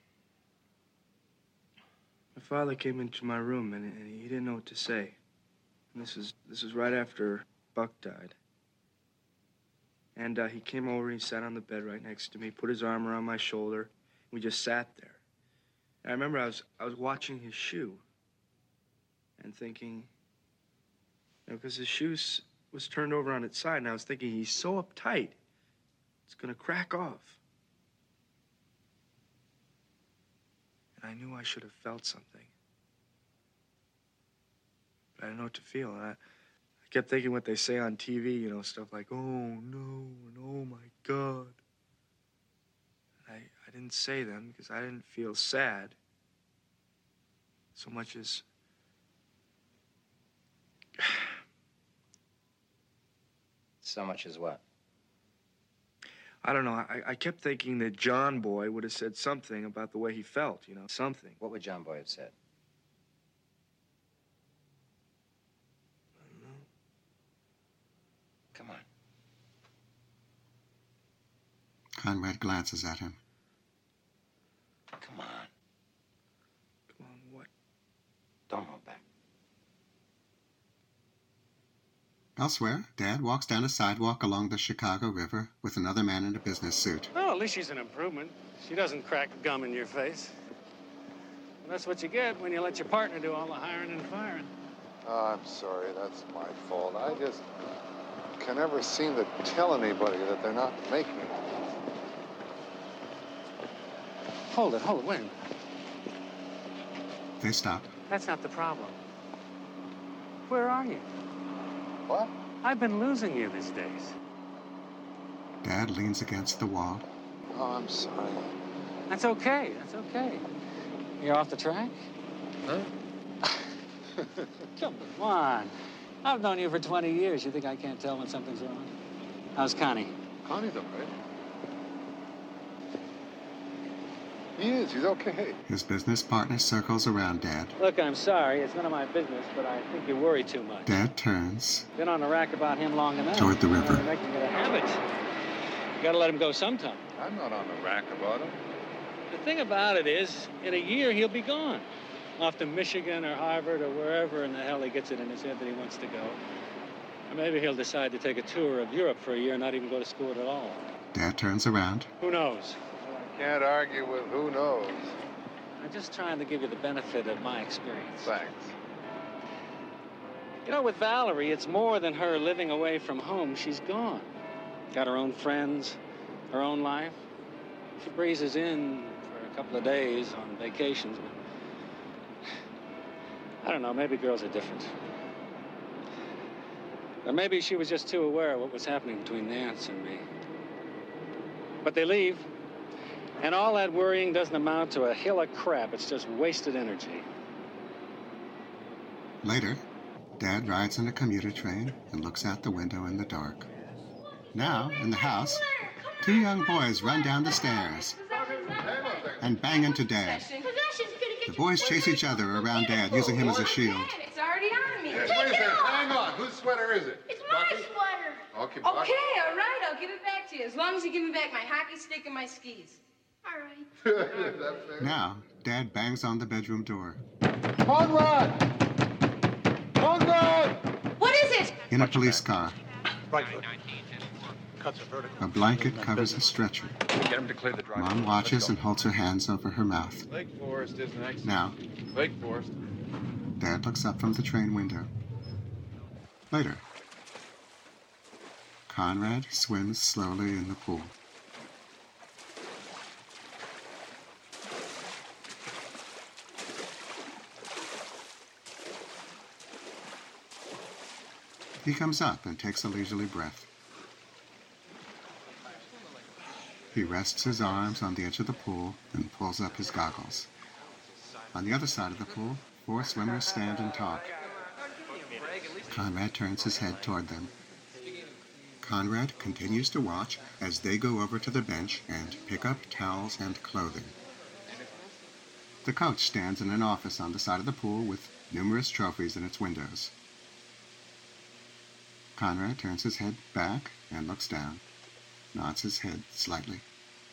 My father came into my room and, and he didn't know what to say. And this is this is right after Buck died. And uh, he came over, he sat on the bed right next to me, put his arm around my shoulder. We just sat there. And I remember I was I was watching his shoe and thinking, you know, because his shoe was turned over on its side, and I was thinking, he's so uptight, it's gonna crack off. And I knew I should have felt something. But I didn't know what to feel. And I, I kept thinking what they say on T V, you know, stuff like, oh, no, and oh, my God. And I, I didn't say them because I didn't feel sad so much as... So much as what? I don't know. I, I kept thinking that John Boy would have said something about the way he felt, you know, something. What would John Boy have said? I don't know. Come on. Conrad glances at him. Come on. Come on, what? Don't hold back. Elsewhere, Dad walks down a sidewalk along the Chicago River with another man in a business suit. Well, at least she's an improvement. She doesn't crack gum in your face. And that's what you get when you let your partner do all the hiring and firing. Oh, I'm sorry, that's my fault. I just can never seem to tell anybody that they're not making it. Hold it, hold it, wait a minute. They stop. That's not the problem. Where are you? What? I've been losing you these days. Dad leans against the wall. Oh, I'm sorry. That's okay, that's okay. You're off the track? Huh? Come on. I've known you for twenty years. You think I can't tell when something's wrong? How's Connie? Connie's all right. He is. He's okay. His business partner circles around Dad. Look, I'm sorry. It's none of my business, but I think you worry too much. Dad turns Been on the rack about him long enough. toward the river. You're making it a habit. You gotta let him go sometime. I'm not on the rack about him. The thing about it is, in a year, he'll be gone. Off to Michigan or Harvard or wherever in the hell he gets it in his head that he wants to go. Or maybe he'll decide to take a tour of Europe for a year and not even go to school at all. Dad turns around. Who knows? Can't argue with who knows. I'm just trying to give you the benefit of my experience. Thanks. You know, with Valerie, it's more than her living away from home. She's gone. Got her own friends, her own life. She breezes in for a couple of days on vacations, but I don't know, maybe girls are different. Or maybe she was just too aware of what was happening between Nance and me. But they leave. And all that worrying doesn't amount to a hill of crap. It's just wasted energy. Later, Dad rides in a commuter train and looks out the window in the dark. Now, in the house, two young boys run down the stairs and bang into Dad. The boys chase each other around Dad, using him as a shield. It's already on me. Hey, wait a second. Hang on. Whose sweater is it? It's my sweater. Okay, Okay, all right. I'll give it back to you. As long as you give me back my hockey stick and my skis. All right. Now, Dad bangs on the bedroom door. Conrad! Conrad! What is it? In a police car, Right foot. Cuts a vertical. a blanket covers a stretcher. Get him to clear the driveway. Mom watches and holds her hands over her mouth. Lake Forest is next. Now, Lake Forest. Dad looks up from the train window. Later, Conrad swims slowly in the pool. He comes up and takes a leisurely breath. He rests his arms on the edge of the pool and pulls up his goggles. On the other side of the pool, four swimmers stand and talk. Conrad turns his head toward them. Conrad continues to watch as they go over to the bench and pick up towels and clothing. The coach stands in an office on the side of the pool with numerous trophies in its windows. Conrad turns his head back and looks down, nods his head slightly.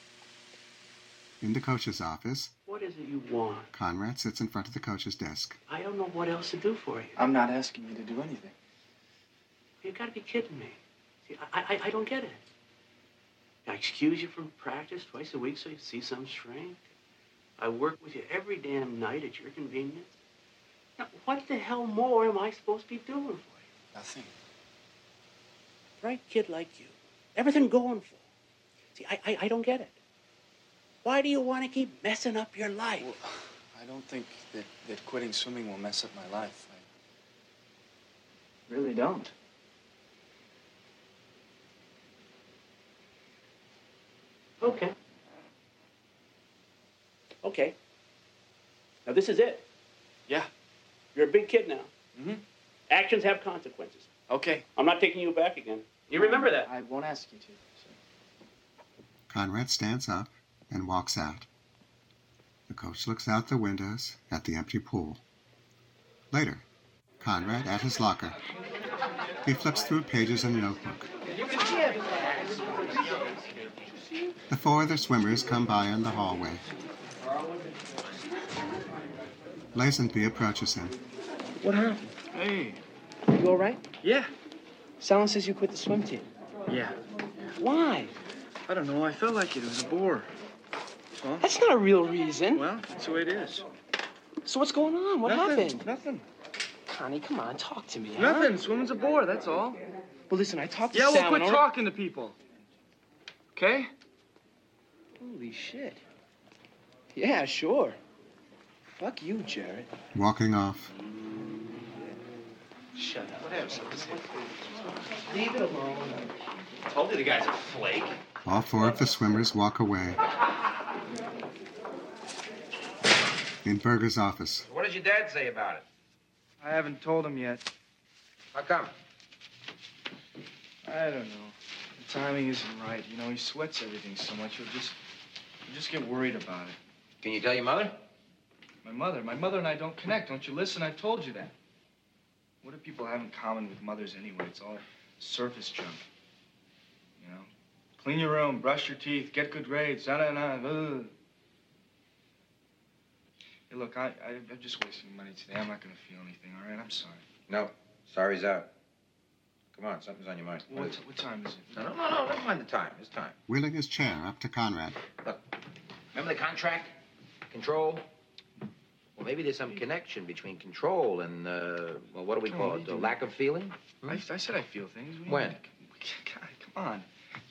In the coach's office, what is it you want? Conrad sits in front of the coach's desk. I don't know what else to do for you. I'm not asking you to do anything. You gotta be kidding me. See, I, I, I don't get it. I excuse you from practice twice a week so you see some strength. I work with you every damn night at your convenience. Now, what the hell more am I supposed to be doing for you? Nothing. Bright kid like you. Everything going for. See, I, I, I don't get it. Why do you want to keep messing up your life? Well, I don't think that, that quitting swimming will mess up my life. I really don't. Okay. Okay. Now, this is it. Yeah. You're a big kid now. Mm-hmm. Actions have consequences. Okay. I'm not taking you back again. You remember that? I won't ask you to. So. Conrad stands up and walks out. The coach looks out the windows at the empty pool. Later, Conrad at his locker. He flips through pages in a notebook. The four other swimmers come by in the hallway. Lazenby approaches him. What happened? Hey. You all right? Yeah. Someone says you quit the swim team. Yeah. Why? I don't know. I felt like it. It was a bore. Well, that's not a real reason. Well, that's the way it is. So what's going on? What Nothing. happened? Nothing. Connie, come on, talk to me. Nothing. Huh? Swimming's a bore, that's all. Well, listen, I talked to yeah, Sam. Yeah, well, quit talking to people. Okay? Holy shit. Yeah, sure. Fuck you, Jared. Walking off. Shut up. Whatever. Leave it alone. I told you the guy's a flake. All four of the swimmers walk away. In Berger's office. What did your dad say about it? I haven't told him yet. How come? I don't know. The timing isn't right. You know, he sweats everything so much, he'll just, he'll just get worried about it. Can you tell your mother? My mother? My mother and I don't connect. Don't you listen? I've told you that. What do people have in common with mothers anyway? It's all surface junk. You know? Clean your room, brush your teeth, get good grades, da-da-da. Hey, look, I, I, I'm just wasting money today. I'm not going to feel anything, all right? I'm sorry. No. Sorry's out. Come on, something's on your mind. What, what, what time is it? No, no, no, no, never mind the time. It's time. Wheeling his chair up to Conrad. Look, remember the contract? Control? Well, maybe there's some connection between control and, uh, well, what do we call it? A lack of feeling? Hmm? I, I said I feel things. When? God, come on.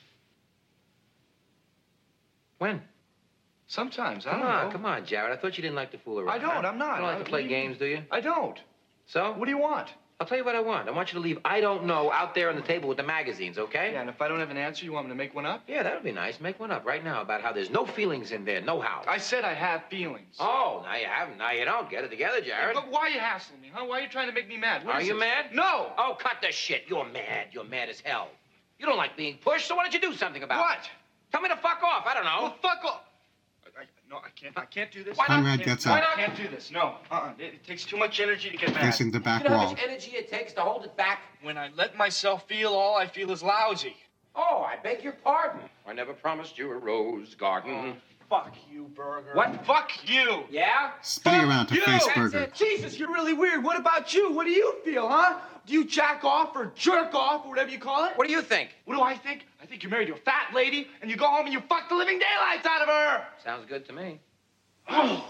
When? Sometimes. I Come don't on, know. come on, Jared. I thought you didn't like to fool around. I don't. I'm not. You don't like I, to play you, games, do you? I don't. So? What do you want? I'll tell you what I want. I want you to leave I don't know out there on the table with the magazines, okay? Yeah, and if I don't have an answer, you want me to make one up? Yeah, that would be nice. Make one up right now about how there's no feelings in there, no how. I said I have feelings. Oh, now you haven't. Now you don't. Get it together, Jared. But why are you hassling me, huh? Why are you trying to make me mad? What Are is you this? mad? No. Oh, cut the shit. You're mad. You're mad as hell. You don't like being pushed, so why don't you do something about What? it? Tell me to fuck off. I don't know. Well, fuck off. I, I, no, I can't. I can't do this. Why not? Conrad gets I up, can't do this. No. Uh-uh. It, it takes too much energy to get mad. facing the back You know how wall. much energy it takes to hold it back? When I let myself feel, all I feel is lousy. Oh, I beg your pardon. I never promised you a rose garden. Fuck you, Berger. What? Fuck you. Yeah? Spinning around to you. face That's Berger. it. Jesus, you're really weird. What about you? What do you feel, huh? Do you jack off or jerk off or whatever you call it? What do you think? What do I think? I think you're married to a fat lady and you go home and you fuck the living daylights out of her. Sounds good to me. Oh.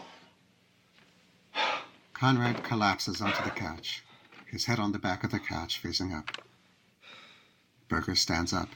Conrad collapses onto the couch, his head on the back of the couch facing up. Berger stands up.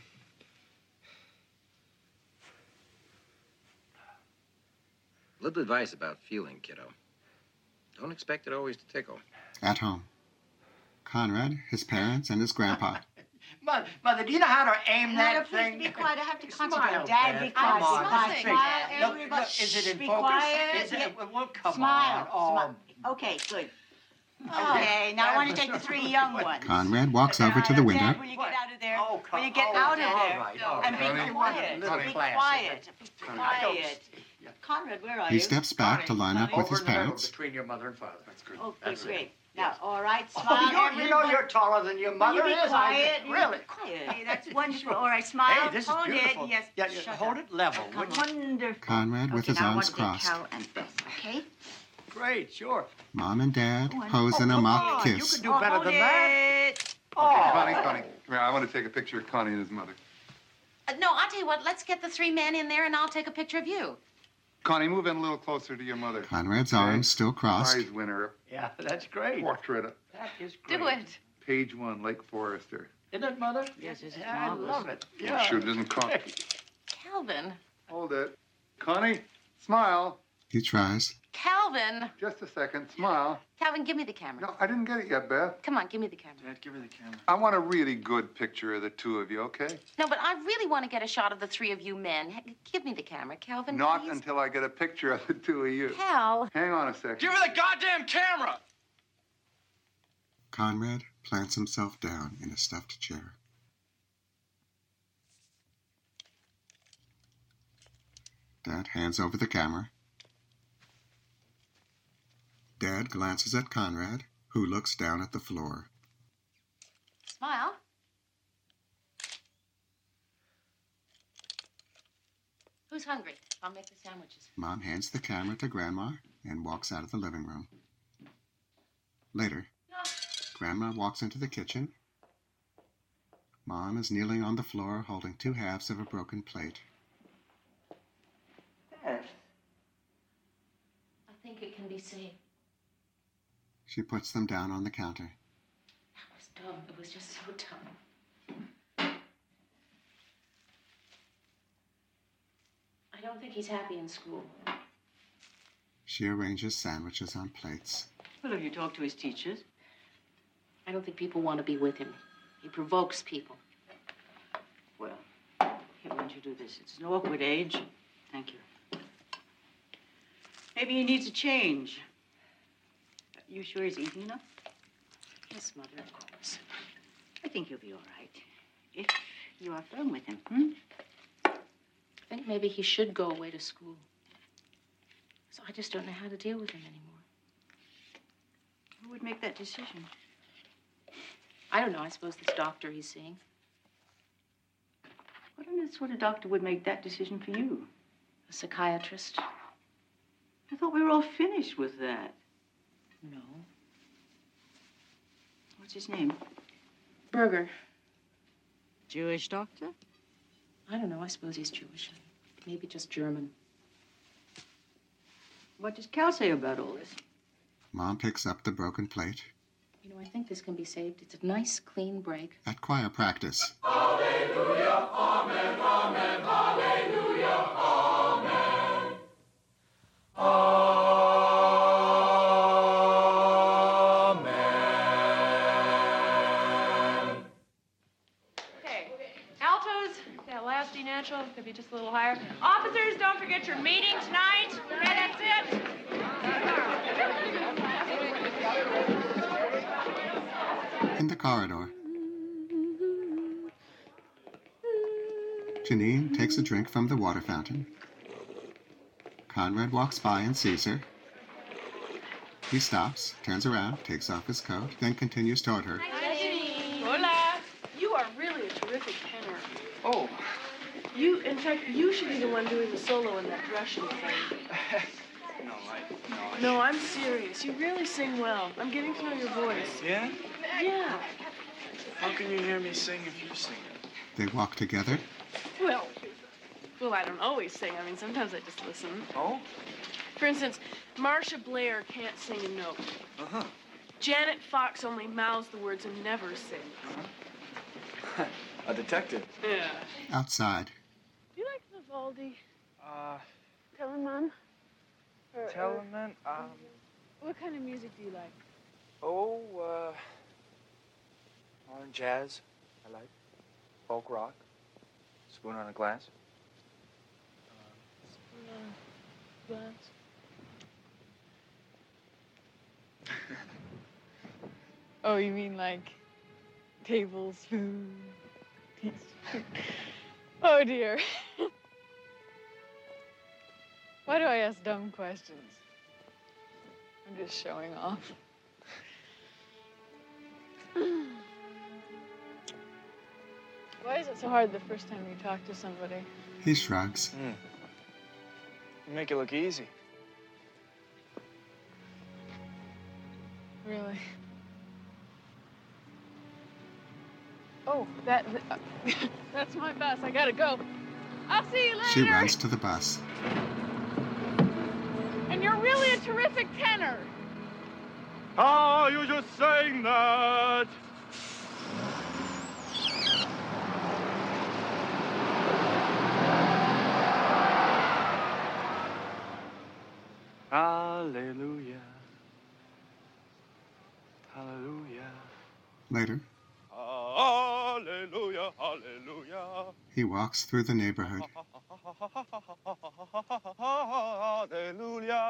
Little advice about feeling, kiddo. Don't expect it always to tickle. At home. Conrad, his parents, and his grandpa. Mother, Mother, do you know how to aim that Mother, please thing? be quiet. I have to Smile, concentrate. Dad, Beth. be Come quiet. on, Be quiet. let's Smile, see. Look, everybody. look, is it in Be focus? quiet. Is it? Yeah. Well, come Smile. on. Smile. Oh. Okay, good. Okay, now I want to take the three young ones. Conrad walks over to the window. Dad, will you get out of there? Oh, will you get oh, out of all there? right, all and right. be quiet. Little Be classy. quiet. Be I don't- quiet. Conrad, where are He you? steps back to line up with his Over in the middle parents. between your mother and father. That's good. Okay, That's great. it. Now, all right, Oh, smile. you, you know you're taller than your Will mother you be is. quiet? I, really? Be quiet. Hey, that's wonderful. All right, smile. Hey, this is hold beautiful. it. Yes. Yeah, yeah, Shut hold up. it level. Come would you? Wonderful. Conrad with okay, his now arms I want crossed. to take Cal and Beth, okay? Great, sure. Mom and Dad Go on. pose Oh, in a come mock on, you kiss. could do better hold than it. that. Okay, Oh. Connie, Connie, come here. I want to take a picture of Connie and his mother. Uh, no, I'll tell you what. Let's get the three men in there, and I'll take a picture of you. Connie, move in a little closer to your mother. Conrad's arms still crossed. Prize winner, Yeah, that's great. portrait, That is great. Do it. page one, Lake Forester. Isn't it, Mother? Yes, it's Yeah, I marvelous. love it. Oh, Yeah. shoot, it isn't Connie. Calvin. Hold it. Connie, smile. He tries. Calvin. Just a second. Smile. Calvin, give me the camera. No, I didn't get it yet, Beth. Come on, give me the camera. Dad, give her the camera. I want a really good picture of the two of you, okay? No, but I really want to get a shot of the three of you men. H- Give me the camera, Calvin, Not please. until I get a picture of the two of you. Cal. Hang on a second. Give her the goddamn camera! Conrad plants himself down in a stuffed chair. Dad hands over the camera. Dad glances at Conrad, who looks down at the floor. Smile. Who's hungry? I'll make the sandwiches. Mom hands the camera to Grandma and walks out of the living room. Later, Grandma walks into the kitchen. Mom is kneeling on the floor holding two halves of a broken plate. Beth. I think it can be saved. She puts them down on the counter. That was dumb. It was just so dumb. I don't think he's happy in school. She arranges sandwiches on plates. Well, have you talked to his teachers? I don't think people want to be with him. He provokes people. Well, here, why don't you do this? It's an awkward age. Thank you. Maybe he needs a change. You sure he's eating enough? Yes, Mother, of course. I think he'll be all right. If you are firm with him, hmm? I think maybe he should go away to school. So I just don't know how to deal with him anymore. Who would make that decision? I don't know. I suppose this doctor he's seeing. What on earth sort of doctor would make that decision for you? A psychiatrist. I thought we were all finished with that. No. What's his name? Berger. Jewish doctor? I don't know. I suppose he's Jewish. Maybe just German. What does Cal say about all this? Mom picks up the broken plate. You know, I think this can be saved. It's a nice, clean break. At choir practice, Hallelujah, amen, amen, hallelujah, amen. Amen. Okay. Altos, that last D natural could be just a little higher. Officers, don't forget your meeting tonight. Okay, that's it. in the corridor. Janine takes a drink from the water fountain. Conrad walks by and sees her. He stops, turns around, takes off his coat, then continues toward her. Hi, Janine. Hola. You are really a terrific tenor. Oh. You, in fact, you should be the one doing the solo in that Russian thing. No, I, no, I... No, I'm serious. You really sing well. I'm getting to know your voice. Yeah? Yeah. How can you hear me sing if you sing? They walk together. Well, well, I don't always sing. I mean, sometimes I just listen. Oh? For instance, Marcia Blair can't sing a note. Uh-huh. Janet Fox only mouths the words and never sings. Uh-huh. A detective. Yeah. Outside. Do you like Vivaldi? Uh, Telemann? Or, Telemann? Um, What kind of music do you like? oh, uh, Modern jazz, I like. Folk rock. Spoon on a glass. Glass. Oh, you mean like tablespoon, teaspoon? Oh dear. Why do I ask dumb questions? I'm just showing off. Why is it so hard the first time you talk to somebody? He shrugs. Mm. You make it look easy. Really? Oh, that, uh, that's my bus. I gotta go. I'll see you later. She runs to the bus. And you're really a terrific tenor. Ah, you just saying that. Hallelujah. Hallelujah. Later, Hallelujah, hallelujah. he walks through the neighborhood. Hallelujah.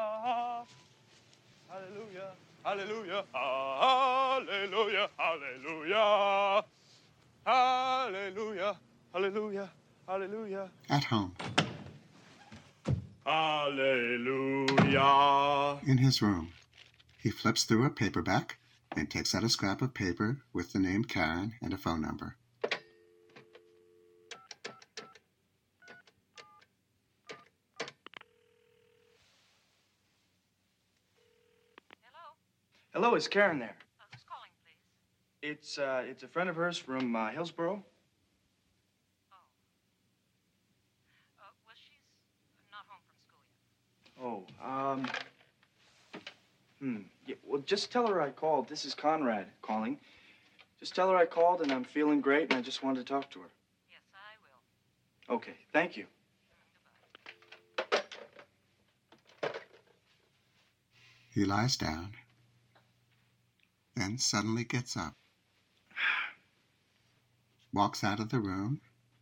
Hallelujah. Hallelujah. Hallelujah. Hallelujah. Hallelujah. Hallelujah. Hallelujah. At home, Hallelujah. in his room, he flips through a paperback and takes out a scrap of paper with the name Karen and a phone number. Hello, is Karen there? Uh, who's calling, please? It's, uh, it's a friend of hers from, uh, Hillsboro. Oh, um, hmm, yeah, well, just tell her I called. This is Conrad calling. Just tell her I called and I'm feeling great and I just wanted to talk to her. Yes, I will. Okay, thank you. He lies down, then suddenly gets up, walks out of the room,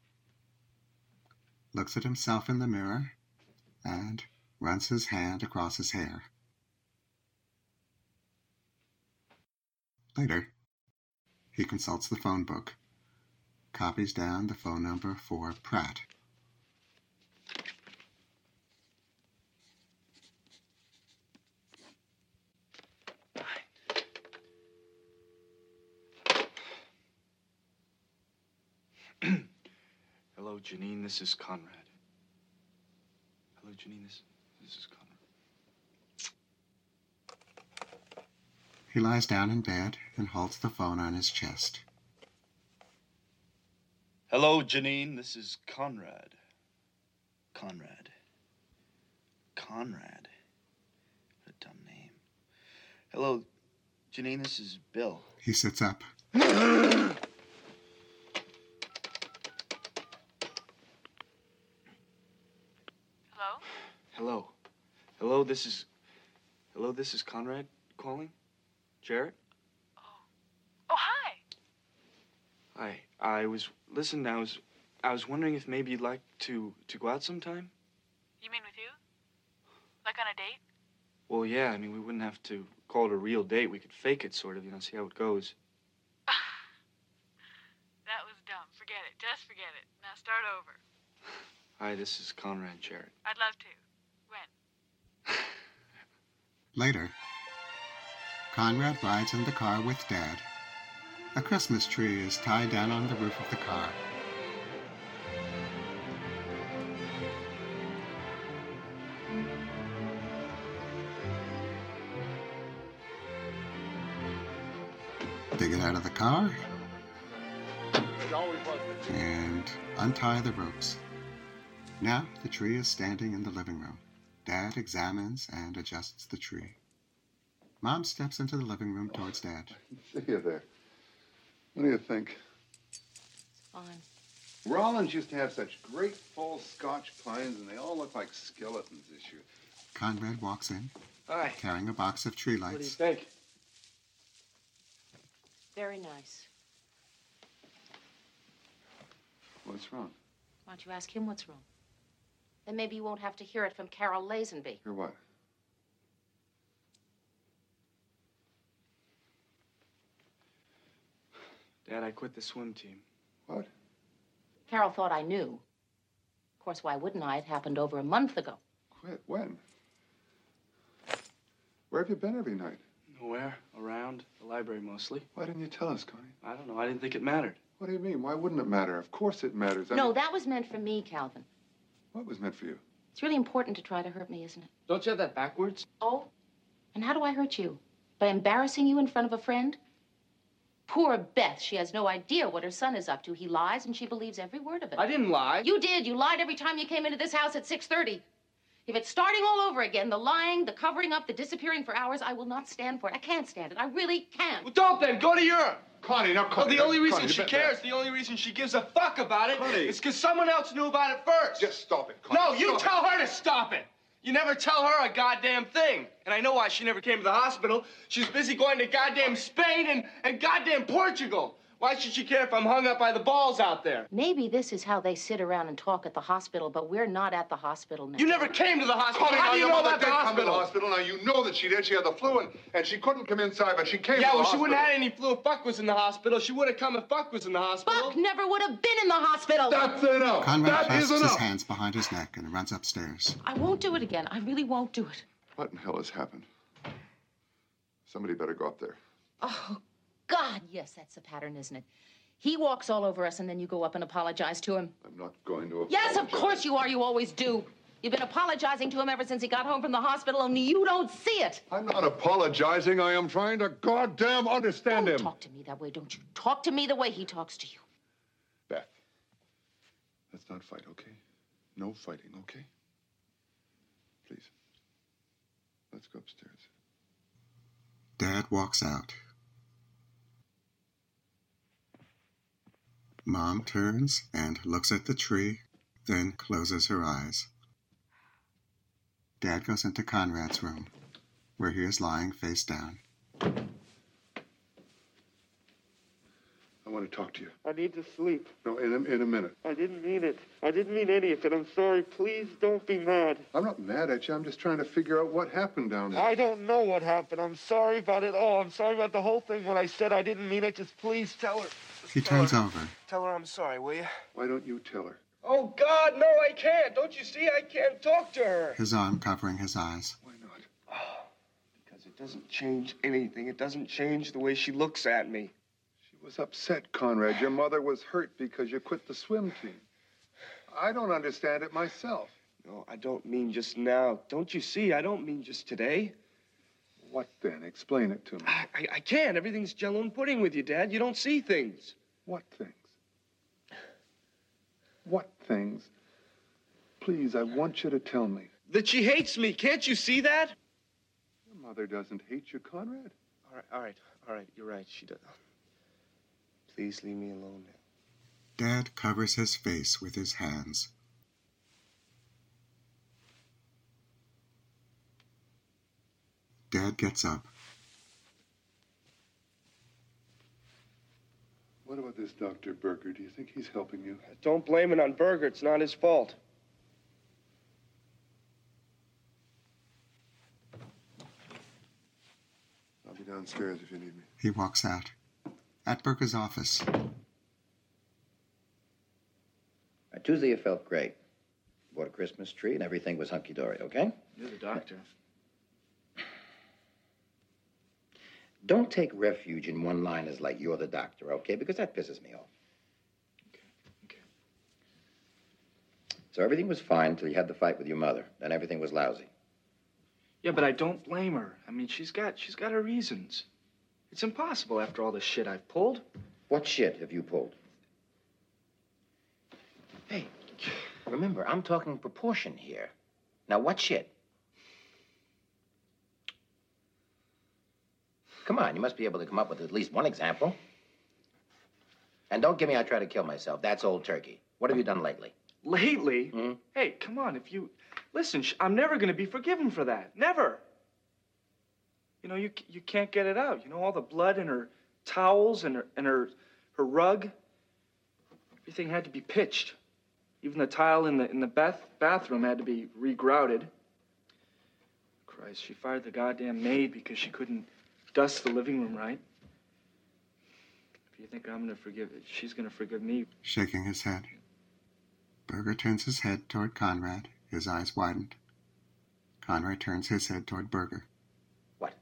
looks at himself in the mirror, and runs his hand across his hair. Later, he consults the phone book, copies down the phone number for Pratt. Hello, Janine, this is Conrad. Hello, Janine, this, this is Conrad. He lies down in bed and holds the phone on his chest. Hello, Janine. This is Conrad. Conrad. Conrad. What a dumb name. Hello, Janine. This is Bill. He sits up. Hello? Hello. Hello, this is... Hello, this is Conrad calling. Jarrett? Oh, hi. Hi. I was... Listen, I was... I was wondering if maybe you'd like to... to go out sometime? You mean with you? Like on a date? Well, yeah, I mean, we wouldn't have to call it a real date. We could fake it, sort of, you know, see how it goes. That was dumb. Forget it. Just forget it. Now start over. Hi, this is Conrad, Jarrett. I'd love to. When? Later, Conrad rides in the car with Dad. A Christmas tree is tied down on the roof of the car. They get out of the car and untie the ropes. Now the tree is standing in the living room. Dad examines and adjusts the tree. Mom steps into the living room towards Dad. See you there. What do you think? Fine. Rollins used to have such great fall Scotch pines, and they all look like skeletons this year. Conrad walks in, Hi. carrying a box of tree What do you lights. think? Very nice. What's wrong? Why don't you ask him what's wrong? Then maybe you won't have to hear it from Carol Lazenby. Hear what? Dad, I quit the swim team. What? Carol thought I knew. Of course, why wouldn't I? It happened over a month ago. Quit? When? Where have you been every night? Nowhere. Around. The library, mostly. Why didn't you tell us, Connie? I don't know. I didn't think it mattered. What do you mean? Why wouldn't it matter? Of course it matters. I no, mean, that was meant for me, Calvin. what was meant for you? It's really important to try to hurt me, isn't it? Don't you have that backwards? Oh? And how do I hurt you? By embarrassing you in front of a friend? Poor Beth. She has no idea what her son is up to. He lies, and she believes every word of it. I didn't lie. You did. You lied every time you came into this house at six thirty. If it's starting all over again, the lying, the covering up, the disappearing for hours, I will not stand for it. I can't stand it. I really can't. Well, don't then. Go to Europe. Connie, now, Connie. Well, the only reason Connie, she you cares, bet- the only reason she gives a fuck about it Connie. is because someone else knew about it first. Just stop it, Connie. No, you Stop tell it. her to stop it. You never tell her a goddamn thing. And I know why she never came to the hospital. She's busy going to goddamn Spain and, and goddamn Portugal. Why should she care if I'm hung up by the balls out there? Maybe this is how they sit around and talk at the hospital, but we're not at the hospital now. You never came to the hospital. Connie, How now do you your know mother about did the come to the hospital? hospital. Now, you know that she did. She had the flu, and, and she couldn't come inside, but she came Yeah, to the well, she hospital. wouldn't have had any flu if Buck was in the hospital. She would have come if Buck was in the hospital. Buck never would have been in the hospital. That's enough. Conrad That clasps is his enough. hands behind his neck and runs upstairs. I won't do it again. I really won't do it. What in hell has happened? Somebody better go up there. Oh, God, yes, that's the pattern, isn't it? He walks all over us, and then you go up and apologize to him. I'm not going to apologize. Yes, of course you are. You always do. You've been apologizing to him ever since he got home from the hospital, only you don't see it. I'm not apologizing. I am trying to goddamn understand Don't him. talk to me that way, don't you? Talk to me the way he talks to you. Beth, let's not fight, okay? No fighting, okay? Please. Let's go upstairs. Dad walks out. Mom turns and looks at the tree, then closes her eyes. Dad goes into Conrad's room, where he is lying face down. I want to talk to you. I need to sleep. No, in a, in a minute. I didn't mean it. I didn't mean any of it. I'm sorry. Please don't be mad. I'm not mad at you. I'm just trying to figure out what happened down there. I don't know what happened. I'm sorry about it all. I'm sorry about the whole thing. When I said I didn't mean it, just please tell her. Just He tell turns her. over. Tell her I'm sorry, will you? Why don't you tell her? Oh, God, no, I can't. Don't you see? I can't talk to her. His arm covering his eyes. Why not? Because it doesn't change anything. It doesn't change the way she looks at me. She was upset, Conrad. Your mother was hurt because you quit the swim team. I don't understand it myself. No, I don't mean just now. Don't you see? I don't mean just today. What then? Explain it to me. I, I, I can't. Everything's jello and pudding with you, Dad. You don't see things. What things? What things? Please, I want you to tell me. That she hates me. Can't you see that? Your mother doesn't hate you, Conrad. All right, all right, all right. You're right. She does. Please leave me alone now. Dad covers his face with his hands. Dad gets up. What about this Doctor Berger? Do you think he's helping you? Don't blame it on Berger. It's not his fault. I'll be downstairs if you need me. He walks out. At Berger's office. Uh, Tuesday, you felt great. Bought a Christmas tree and everything was hunky-dory, okay? You're the doctor. Don't take refuge in one-liners like you're the doctor, okay? Because that pisses me off. Okay, okay. So everything was fine until you had the fight with your mother. Then everything was lousy. Yeah, but I don't blame her. I mean, she's got she's got her reasons. It's impossible after all the shit I've pulled. What shit have you pulled? Hey, remember, I'm talking proportion here. Now, what shit? Come on, you must be able to come up with at least one example. And don't give me I try to kill myself. That's old turkey. What have you done lately? Lately? Hmm? Hey, come on, if you... Listen, sh- I'm never going to be forgiven for that. Never. You know, you c- you can't get it out. You know, all the blood in her towels and her, and her, her rug. Everything had to be pitched. Even the tile in the in the bath bathroom had to be regrouted. Christ, she fired the goddamn maid because she couldn't dust the living room right. If you think I'm gonna forgive it, she's gonna forgive me. Shaking his head. Berger turns his head toward Conrad, his eyes widened. Conrad turns his head toward Berger. What?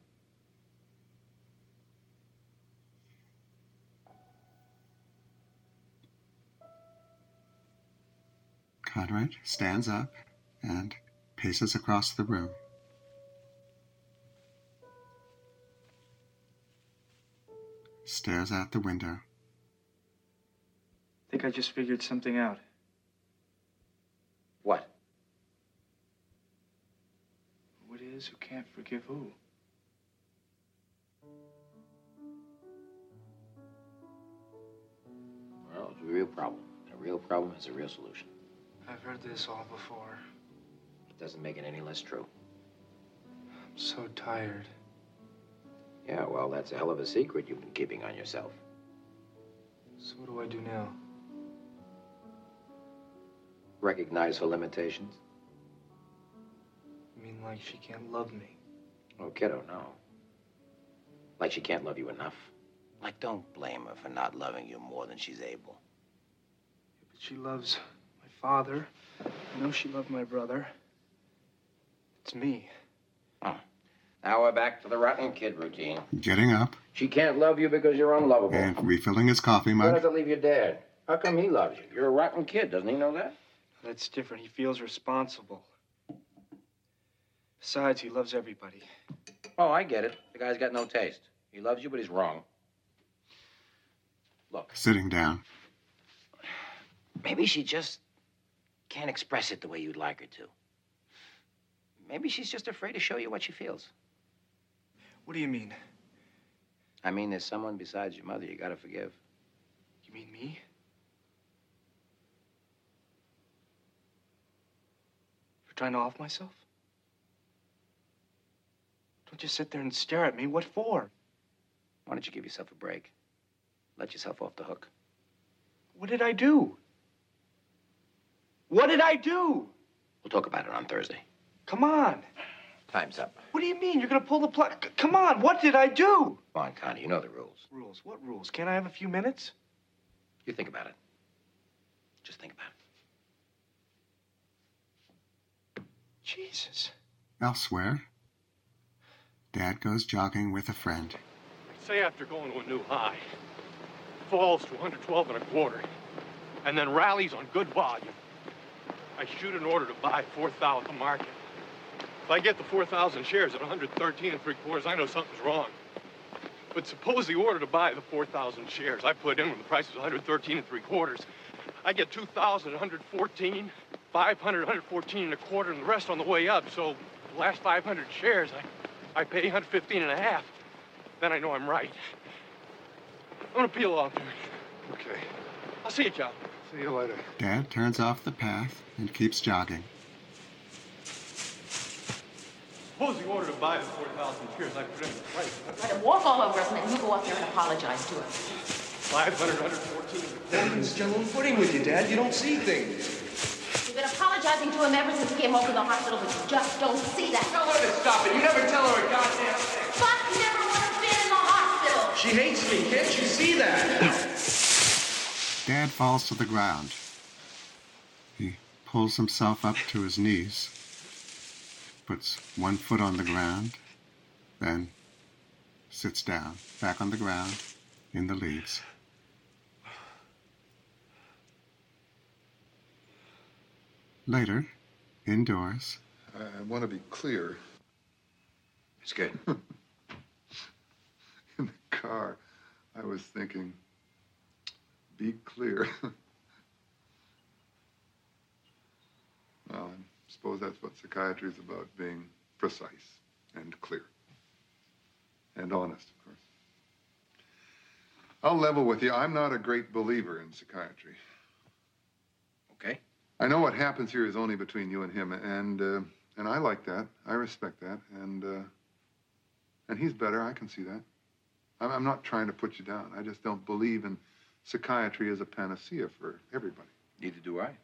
Conrad stands up and paces across the room. Stares out the window. I think I just figured something out. What? Who it is who can't forgive who? Well, it's a real problem. A real problem has a real solution. I've heard this all before. It doesn't make it any less true. I'm so tired. Yeah, well, that's a hell of a secret you've been keeping on yourself. So what do I do now? Recognize her limitations? You mean like she can't love me? Oh, kiddo, no. Like she can't love you enough. Like, don't blame her for not loving you more than she's able. Yeah, but she loves my father. I know she loved my brother. It's me. Oh. Now we're back to the rotten kid routine. Getting up. She can't love you because you're unlovable. And refilling his coffee Why mug. does it leave your dad? How come he loves you? You're a rotten kid. Doesn't he know that? That's different. He feels responsible. Besides, he loves everybody. Oh, I get it. The guy's got no taste. He loves you, but he's wrong. Look. Sitting down. Maybe she just can't express it the way you'd like her to. Maybe she's just afraid to show you what she feels. What do you mean? I mean, there's someone besides your mother you gotta forgive. You mean me? For trying to off myself? Don't just sit there and stare at me. What for? Why don't you give yourself a break? Let yourself off the hook. What did I do? What did I do? We'll talk about it on Thursday. Come on. Time's up. What do you mean? You're gonna pull the plug? C- come on, what did I do? Come on, Connie, you know the rules. Rules? What rules? Can't I have a few minutes? You think about it. Just think about it. Jesus. Elsewhere, Dad goes jogging with a friend. Say after going to a new high, falls to one twelve and a quarter, and then rallies on good volume. I shoot an order to buy four thousand market. If I get the four thousand shares at one thirteen and three quarters, I know something's wrong. But suppose the order to buy the four thousand shares I put in when the price was one thirteen and three quarters, I get two thousand one fourteen, five hundred, one fourteen and a quarter, and the rest on the way up. So the last five hundred shares, I, I pay one fifteen and a half. Then I know I'm right. I'm gonna peel off, dude. Okay. I'll see you, Chow. See you later. Dad turns off the path and keeps jogging. Suppose the order to buy the four thousand shares I put in the price. Let him walk all over us, and then you go up there and apologize to him. five hundred, one fourteen. Dad's still on footing with you, Dad. You don't see things. You've been apologizing to him ever since he came home from the hospital, but you just don't see that. Tell her to stop it. You never tell her a goddamn thing. Buck never would have been in the hospital. She hates me. Can't you see that? Dad falls to the ground. He pulls himself up to his knees, puts one foot on the ground, then sits down, back on the ground, in the leaves. Later, indoors. I, I want to be clear. It's good. In the car, I was thinking, be clear. Well, I suppose that's what psychiatry is about, being precise and clear. And honest, of course. I'll level with you. I'm not a great believer in psychiatry. Okay. I know what happens here is only between you and him, and uh, and I like that. I respect that, and uh, and he's better. I can see that. I'm, I'm not trying to put you down. I just don't believe in psychiatry is a panacea for everybody. Neither do I.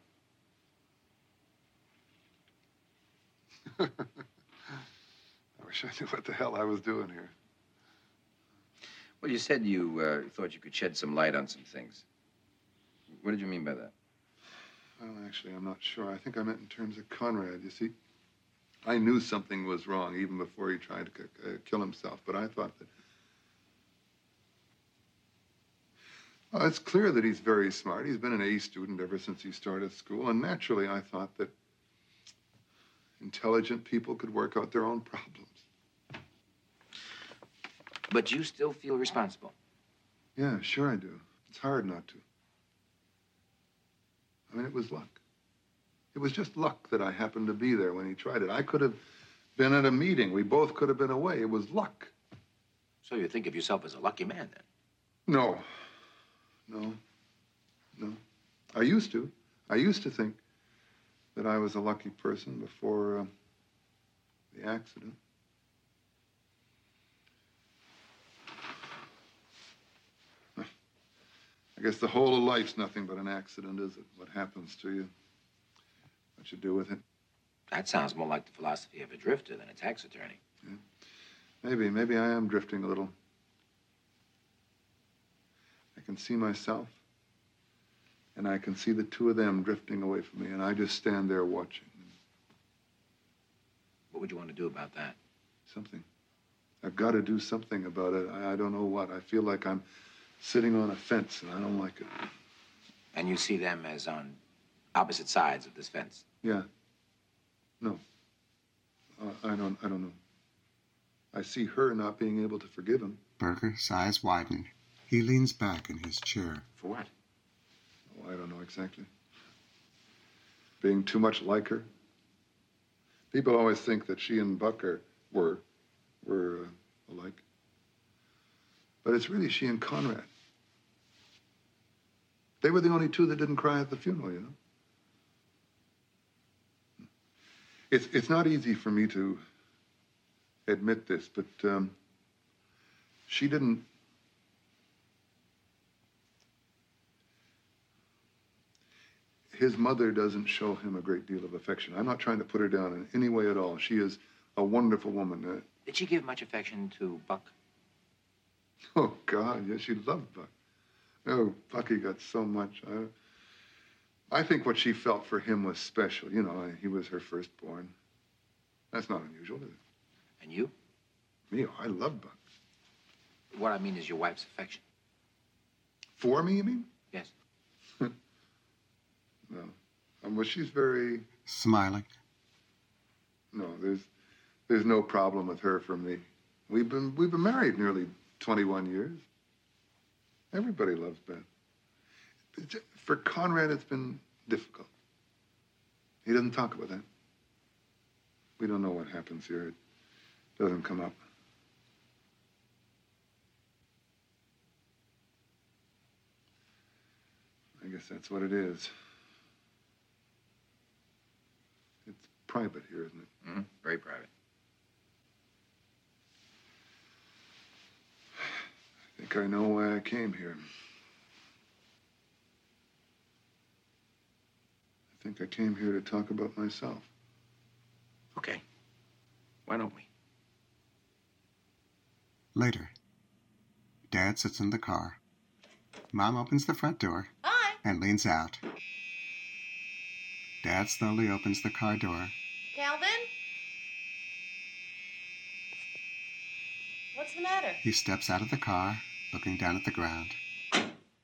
I wish I knew what the hell I was doing here. Well, you said you uh, thought you could shed some light on some things. What did you mean by that? Well, actually, I'm not sure. I think I meant in terms of Conrad, you see. I knew something was wrong even before he tried to uh, kill himself, but I thought that... Well, it's clear that he's very smart. He's been an A student ever since he started school, and naturally I thought that intelligent people could work out their own problems. But you still feel responsible? Yeah, sure I do. It's hard not to. I mean, it was luck. It was just luck that I happened to be there when he tried it. I could have been at a meeting. We both could have been away. It was luck. So you think of yourself as a lucky man, then? No. No. No. I used to. I used to think that I was a lucky person before uh, the accident. I guess the whole of life's nothing but an accident, is it? What happens to you, what you do with it. That sounds more like the philosophy of a drifter than a tax attorney. Yeah. Maybe, maybe I am drifting a little. I can see myself, and I can see the two of them drifting away from me, and I just stand there watching. What would you want to do about that? Something. I've got to do something about it. I, I don't know what. I feel like I'm sitting on a fence, and I don't like it. And you see them as on opposite sides of this fence? Yeah. No. Uh, I don't, I don't know. I see her not being able to forgive him. Berger's eyes widen. He leans back in his chair. For what? Oh, I don't know exactly. Being too much like her. People always think that she and Buck are, were, were uh, alike. But it's really she and Conrad. They were the only two that didn't cry at the funeral, you know? It's, it's not easy for me to admit this, but um, she didn't... His mother doesn't show him a great deal of affection. I'm not trying to put her down in any way at all. She is a wonderful woman. Uh, Did she give much affection to Buck? Oh, God, yes, she loved Buck. Oh, Bucky got so much. I, I think what she felt for him was special. You know, he was her firstborn. That's not unusual, is it? And you? Me, oh, I love Buck. What I mean is your wife's affection. For me, you mean? Yes. No. Um, well, she's very... Smiling. No, there's, there's no problem with her for me. We've been, we've been married nearly twenty-one years. Everybody loves Beth. For Conrad, it's been difficult. He doesn't talk about that. We don't know what happens here. It doesn't come up. I guess that's what it is. It's private here, isn't it? Mm-hmm. Very private. I think I know why I came here. I think I came here to talk about myself. Okay. Why don't we? Later, Dad sits in the car. Mom opens the front door Hi. and leans out. Dad slowly opens the car door. Calvin? What's the matter? He steps out of the car, looking down at the ground. This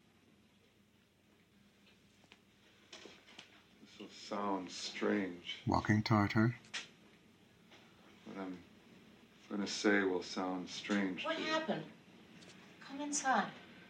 will sound strange. Walking toward her. What I'm going to say will sound strange. What to you. happened? Come inside.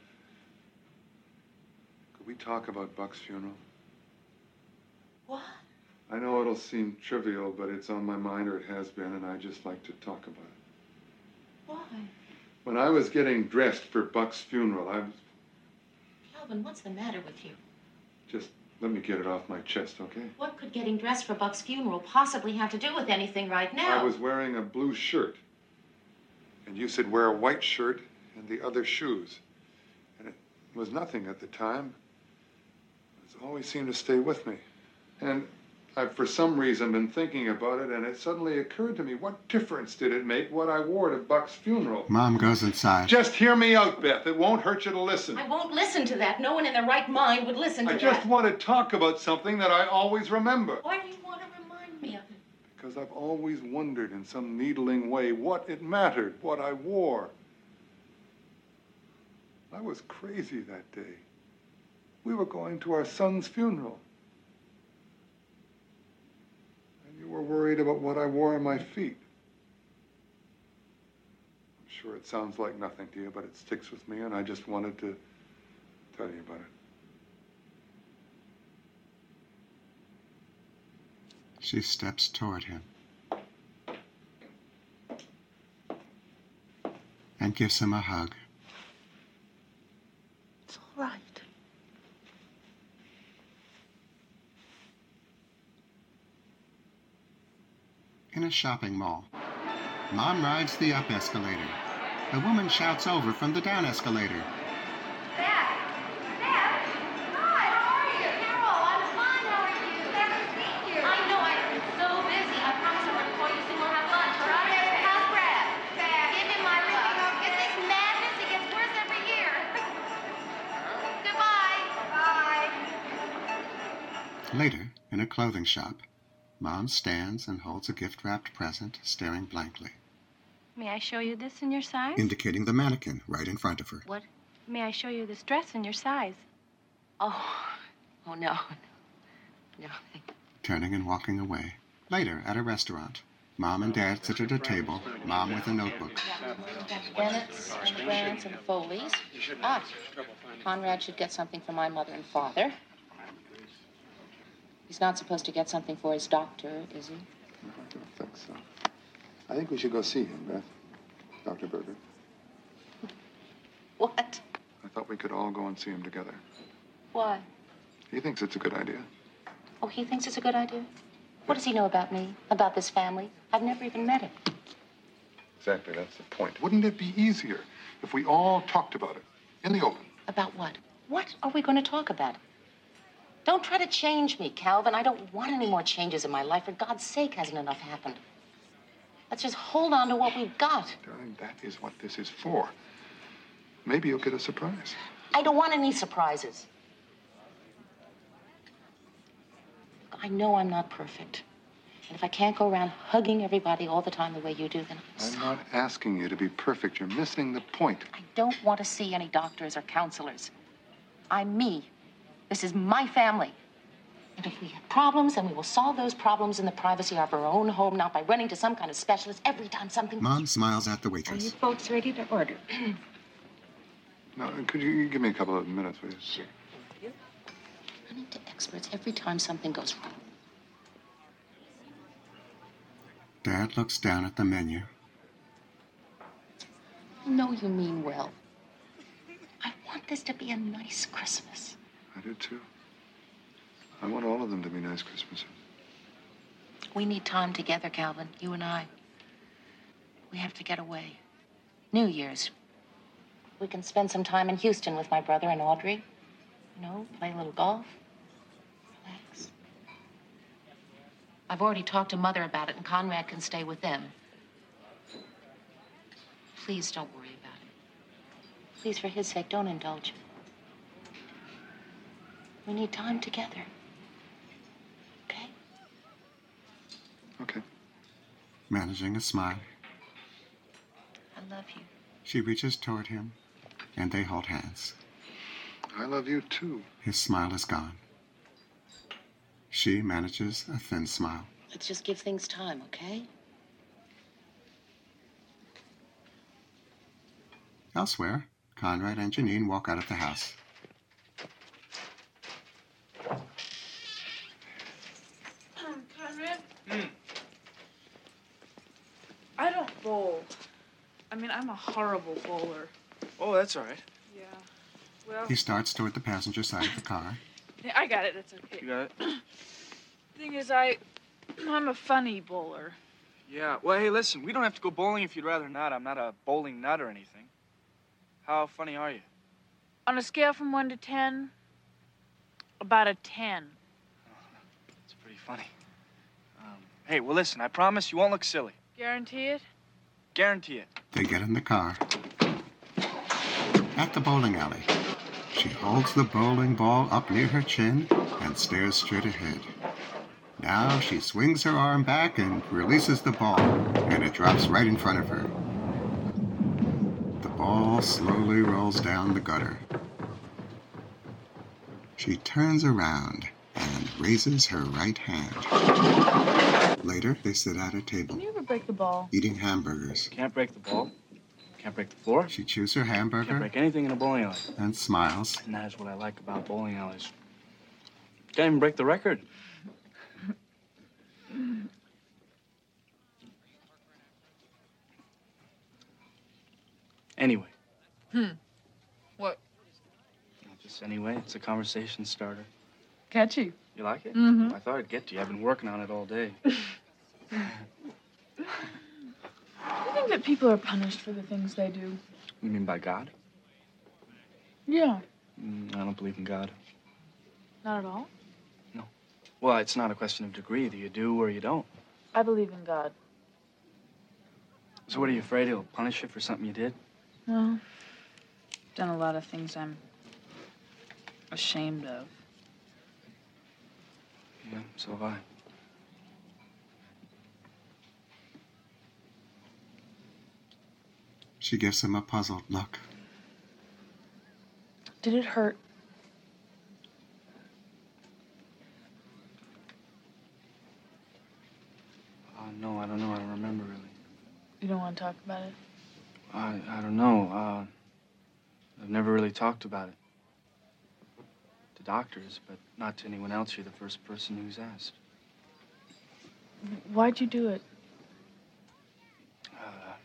Could we talk about Buck's funeral? What? I know it'll seem trivial, but it's on my mind, or it has been, and I just like to talk about it. Why? When I was getting dressed for Buck's funeral, I was... Calvin, what's the matter with you? Just let me get it off my chest, okay? What could getting dressed for Buck's funeral possibly have to do with anything right now? I was wearing a blue shirt. And you said wear a white shirt and the other shoes. And it, was nothing at the time. It's always seemed to stay with me. And I've, for some reason, been thinking about it, and it suddenly occurred to me, what difference did it make what I wore to Buck's funeral? Mom goes inside. Just hear me out, Beth. It won't hurt you to listen. I won't listen to that. No one in their right mind would listen to I that. just want to talk about something that I always remember. Why do you want to remind me of it? Because I've always wondered in some needling way what it mattered, what I wore. I was crazy that day. We were going to our son's funeral. And you were worried about what I wore on my feet. I'm sure it sounds like nothing to you, but it sticks with me, and I just wanted to tell you about it. She steps toward him and gives him a hug. It's all right. In a shopping mall, Mom rides the up escalator. A woman shouts over from the down escalator. Later, in a clothing shop, Mom stands and holds a gift-wrapped present, staring blankly. May I show you this in your size? Indicating the mannequin right in front of her. What? May I show you this dress in your size? Oh, oh no. No. Turning and walking away. Later, at a restaurant, Mom and Dad sit at a table, Mom with a notebook. Bennett's and the Grants and the Foleys. Ah, Conrad should get something for my mother and father. He's not supposed to get something for his doctor, is he? No, I don't think so. I think we should go see him, Beth. Doctor Berger. What? I thought we could all go and see him together. Why? He thinks it's a good idea. Oh, he thinks it's a good idea? What does he know about me, about this family? I've never even met him. Exactly, that's the point. Wouldn't it be easier if we all talked about it in the open? About what? What are we going to talk about? Don't try to change me, Calvin. I don't want any more changes in my life. For God's sake, hasn't enough happened? Let's just hold on to what we've got. Darling, that is what this is for. Maybe you'll get a surprise. I don't want any surprises. I know I'm not perfect. And if I can't go around hugging everybody all the time the way you do, then I'm I'm not asking you to be perfect. You're missing the point. I don't want to see any doctors or counselors. I'm me. This is my family. And if we have problems, then we will solve those problems in the privacy of our own home, not by running to some kind of specialist every time something... Mom smiles at the Are you waitress. folks ready to order? No, could you give me a couple of minutes, please? Sure. Running to experts every time something goes wrong. Dad looks down at the menu. I know you mean well. I want this to be a nice Christmas. I do, too. I want all of them to be nice Christmases. We need time together, Calvin, you and I. We have to get away. New Year's. We can spend some time in Houston with my brother and Audrey. You know, play a little golf. Relax. I've already talked to Mother about it, and Conrad can stay with them. Please don't worry about it. Please, for his sake, don't indulge him. We need time together. Okay? Okay. Managing a smile, I love you. she reaches toward him, and they hold hands. I love you, too. His smile is gone. She manages a thin smile. Let's just give things time, okay? Elsewhere, Conrad and Janine walk out of the house. Conrad? Mm. I don't bowl. I mean, I'm a horrible bowler. Oh, that's all right. Yeah. Well, He starts toward the passenger side of the car. yeah, I got it. It's okay. You got it? Thing is, I, I'm a funny bowler. Yeah. Well, hey, listen, we don't have to go bowling if you'd rather not. I'm not a bowling nut or anything. How funny are you? On a scale from one to ten, about a ten. It's pretty funny. Um, hey, well, listen, I promise you won't look silly. Guarantee it? Guarantee it. They get in the car. At the bowling alley, she holds the bowling ball up near her chin and stares straight ahead. Now she swings her arm back and releases the ball, and it drops right in front of her. The ball slowly rolls down the gutter. She turns around and raises her right hand. Later, they sit at a table, Can you ever break the ball? eating hamburgers. Can't break the ball. Can't break the floor. She chews her Can't hamburger break anything in a bowling alley. and smiles. And that is what I like about bowling alleys. Can't even break the record. Anyway. Hmm. What? Just anyway, it's a conversation starter. Catchy. You like it? Mhm. I thought I'd get to you. I've been working on it all day. Do you think that people are punished for the things they do? You mean by God? Yeah. Mm, I don't believe in God. Not at all? Well, it's not a question of degree. Either you do or you don't. I believe in God. So what, are you afraid he'll punish you for something you did? Well, I've done a lot of things I'm ashamed of. Yeah, so have I. She gives him a puzzled look. Did it hurt? Uh, no, I don't know. I don't remember really. You don't want to talk about it? I, I don't know. Uh, I've never really talked about it. To doctors, but not to anyone else. You're the first person who's asked. Why'd you do it? Uh,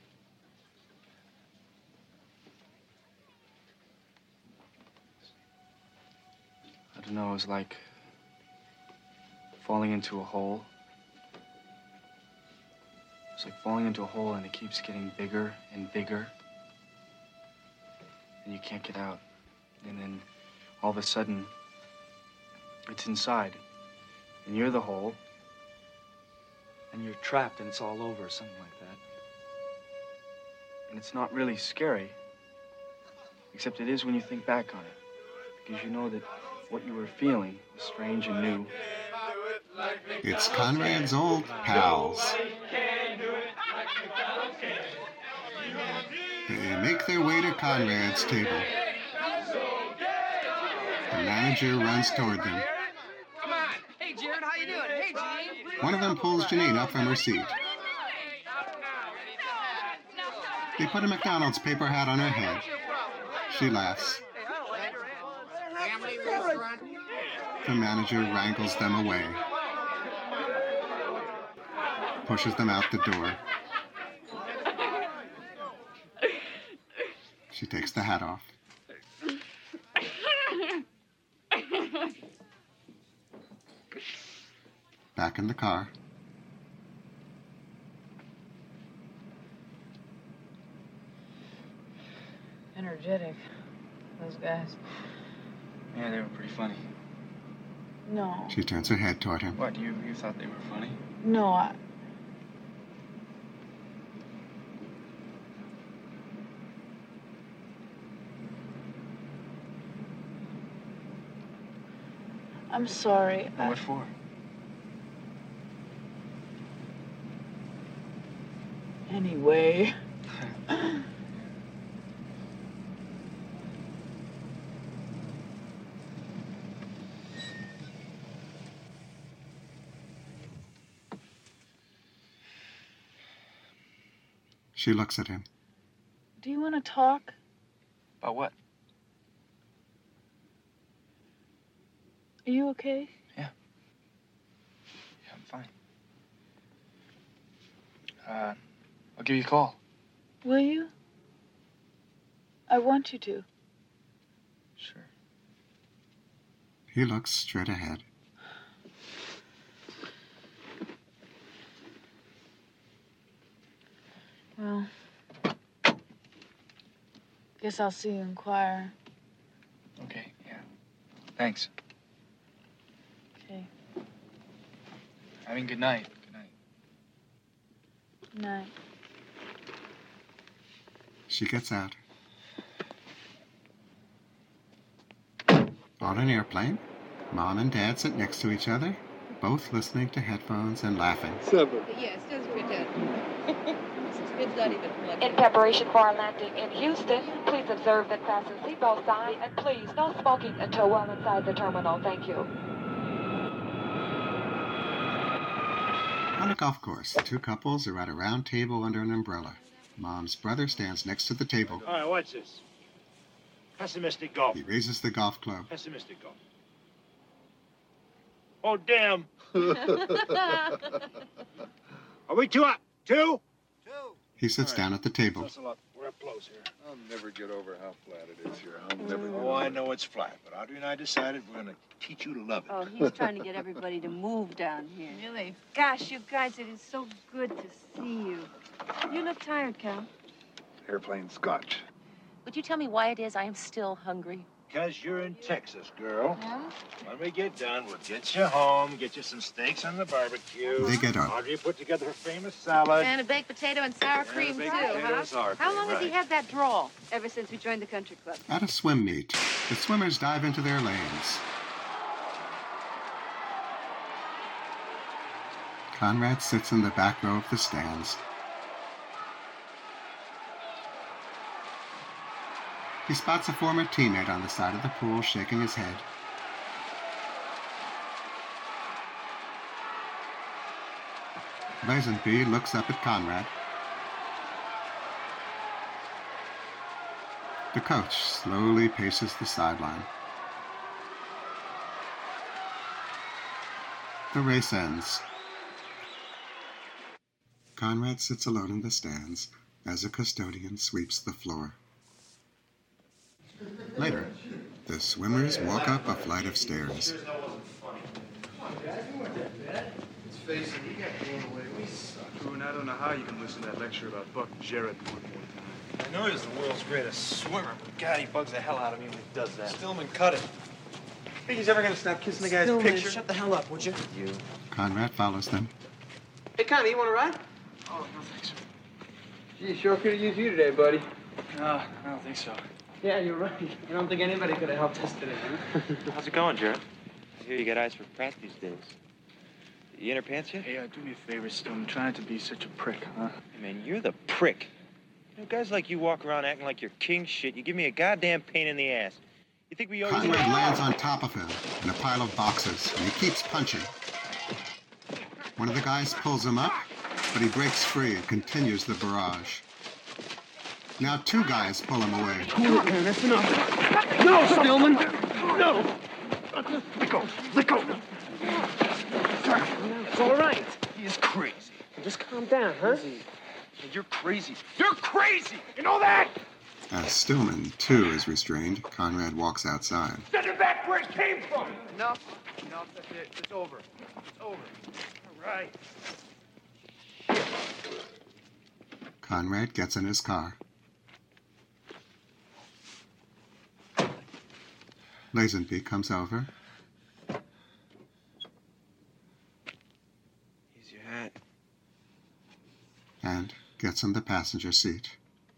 I don't know. It was like falling into a hole. It's like falling into a hole and it keeps getting bigger and bigger. And you can't get out. And then all of a sudden, it's inside. And you're the hole. And you're trapped and it's all over, something like that. And it's not really scary. Except it is when you think back on it. Because you know that what you were feeling was strange and new. It's Conrad's old pals. They make their way to Conrad's table. The manager runs toward them. Come on. Hey, Jared, how you doing? Hey, Gene. One of them pulls Janine up from her seat. They put a McDonald's paper hat on her head. She laughs. Family restaurant. The manager wrangles them away. Pushes them out the door. She takes the hat off. Back in the car. Energetic, those guys. Yeah, they were pretty funny. No. She turns her head toward him. What, you, you thought they were funny? No, I... I'm sorry. Well, I... what for? Anyway. She looks at him. Do you want to talk? About what? Are you okay? Yeah, I'm fine. Uh, I'll give you a call. Will you? I want you to. Sure. He looks straight ahead. Well, guess I'll see you in choir. Thanks. Okay. I mean, good night. Good night. Good night. She gets out. On an airplane, Mom and Dad sit next to each other, both listening to headphones and laughing. Yes, just pretend. It's not even funny. In preparation for our landing in Houston, please observe that fasten seatbelt sign and please no smoking until well inside the terminal. Thank you. On a golf course, two couples are at a round table under an umbrella. Mom's brother stands next to the table. All right, watch this. Pessimistic golf. He raises the golf club. Pessimistic golf. Oh, damn. Are we two up? Two? He sits down at the table. We're up close here. I'll never get over how flat it is here. I'll never get Oh, over I it. know it's flat, but Audrey and I decided we're going to teach you to love it. Oh, he's trying to get everybody to move down here. Really? Gosh, you guys, it is so good to see you. You look tired, Cal. Airplane scotch. Would you tell me why it is I am still hungry? Because you're in Texas, girl. Yeah? When we get done, we'll get you home, get you some steaks on the barbecue. They get up. Audrey put together her famous salad. And a baked potato and sour And a cream, too, baked potato huh? and sour How cream, long has he right. had that drawl? Ever since we joined the country club. At a swim meet, the swimmers dive into their lanes. Conrad sits in the back row of the stands. He spots a former teammate on the side of the pool shaking his head. Lazenby looks up at Conrad. The coach slowly paces the sideline. The race ends. Conrad sits alone in the stands as a custodian sweeps the floor. Later, the swimmers walk up a flight of stairs. Let's face it, you got blown away. We suck. And I don't know how you can listen to that lecture about Buck Jarrett one more time. I know he's the world's greatest swimmer, but God, he bugs the hell out of me when he does that. Stillman, cut it. Think he's ever gonna stop kissing the guy's Stillman, picture? shut the hell up, would you? You. Conrad follows them. Hey, Connie, you want to ride? Oh, no thanks. Gee, sure could have used you today, buddy. No, I don't think so. Yeah, you're right. I don't think anybody could have helped us today, huh? How's it going, Jared? I hear you got eyes for Pratt these days. You in her pants yet? Hey, uh, do me a favor, Stillman. Try not to be such a prick, huh? Hey, man, you're the prick. You know, guys like you walk around acting like you're king shit. You give me a goddamn pain in the ass. You think we always... Conrad lands on top of him in a pile of boxes, and he keeps punching. One of the guys pulls him up, but he breaks free and continues the barrage. Now two guys pull him away. Cool it, man. That's enough. No, Stillman. No. Let go. Let go. It's all right. He is crazy. Just calm down, huh? You're crazy. You're crazy! You know that? As Stillman, too, is restrained, Conrad walks outside. Send him back where it came from. Enough. Enough. That's it. It's over. It's over. All right. Conrad gets in his car. Lazenby comes over. Here's your hat. And gets in the passenger seat.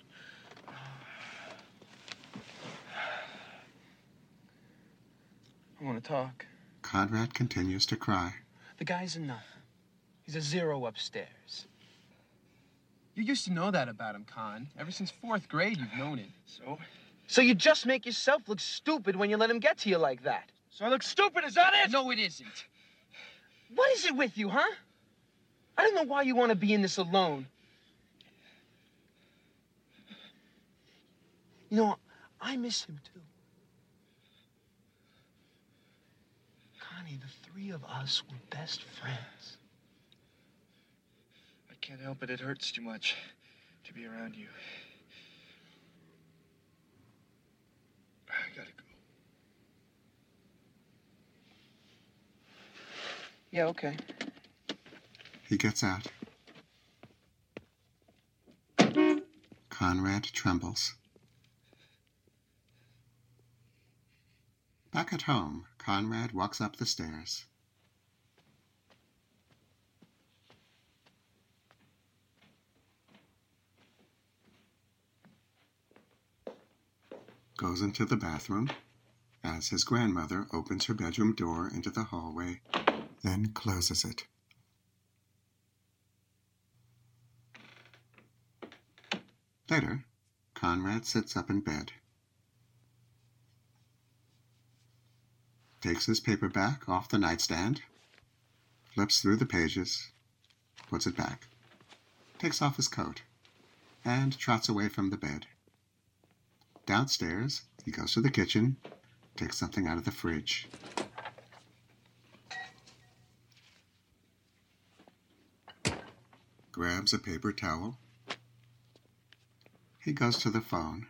I want to talk. Conrad continues to cry. The guy's a nothing. He's a zero upstairs. You used to know that about him, Con. Ever since fourth grade, you've known it. So? So you just make yourself look stupid when you let him get to you like that. So I look stupid, is that it? No, it isn't. What is it with you, huh? I don't know why you want to be in this alone. You know, I miss him, too. Connie, the three of us were best friends. I can't help it. It hurts too much to be around you. I gotta go. Yeah, okay. He gets out. Conrad trembles. Back at home, Conrad walks up the stairs. Goes into the bathroom as his grandmother opens her bedroom door into the hallway, then closes it. Later, Conrad sits up in bed, takes his paperback off the nightstand, flips through the pages, puts it back, takes off his coat, and trots away from the bed. Downstairs, he goes to the kitchen, takes something out of the fridge. Grabs a paper towel. He goes to the phone.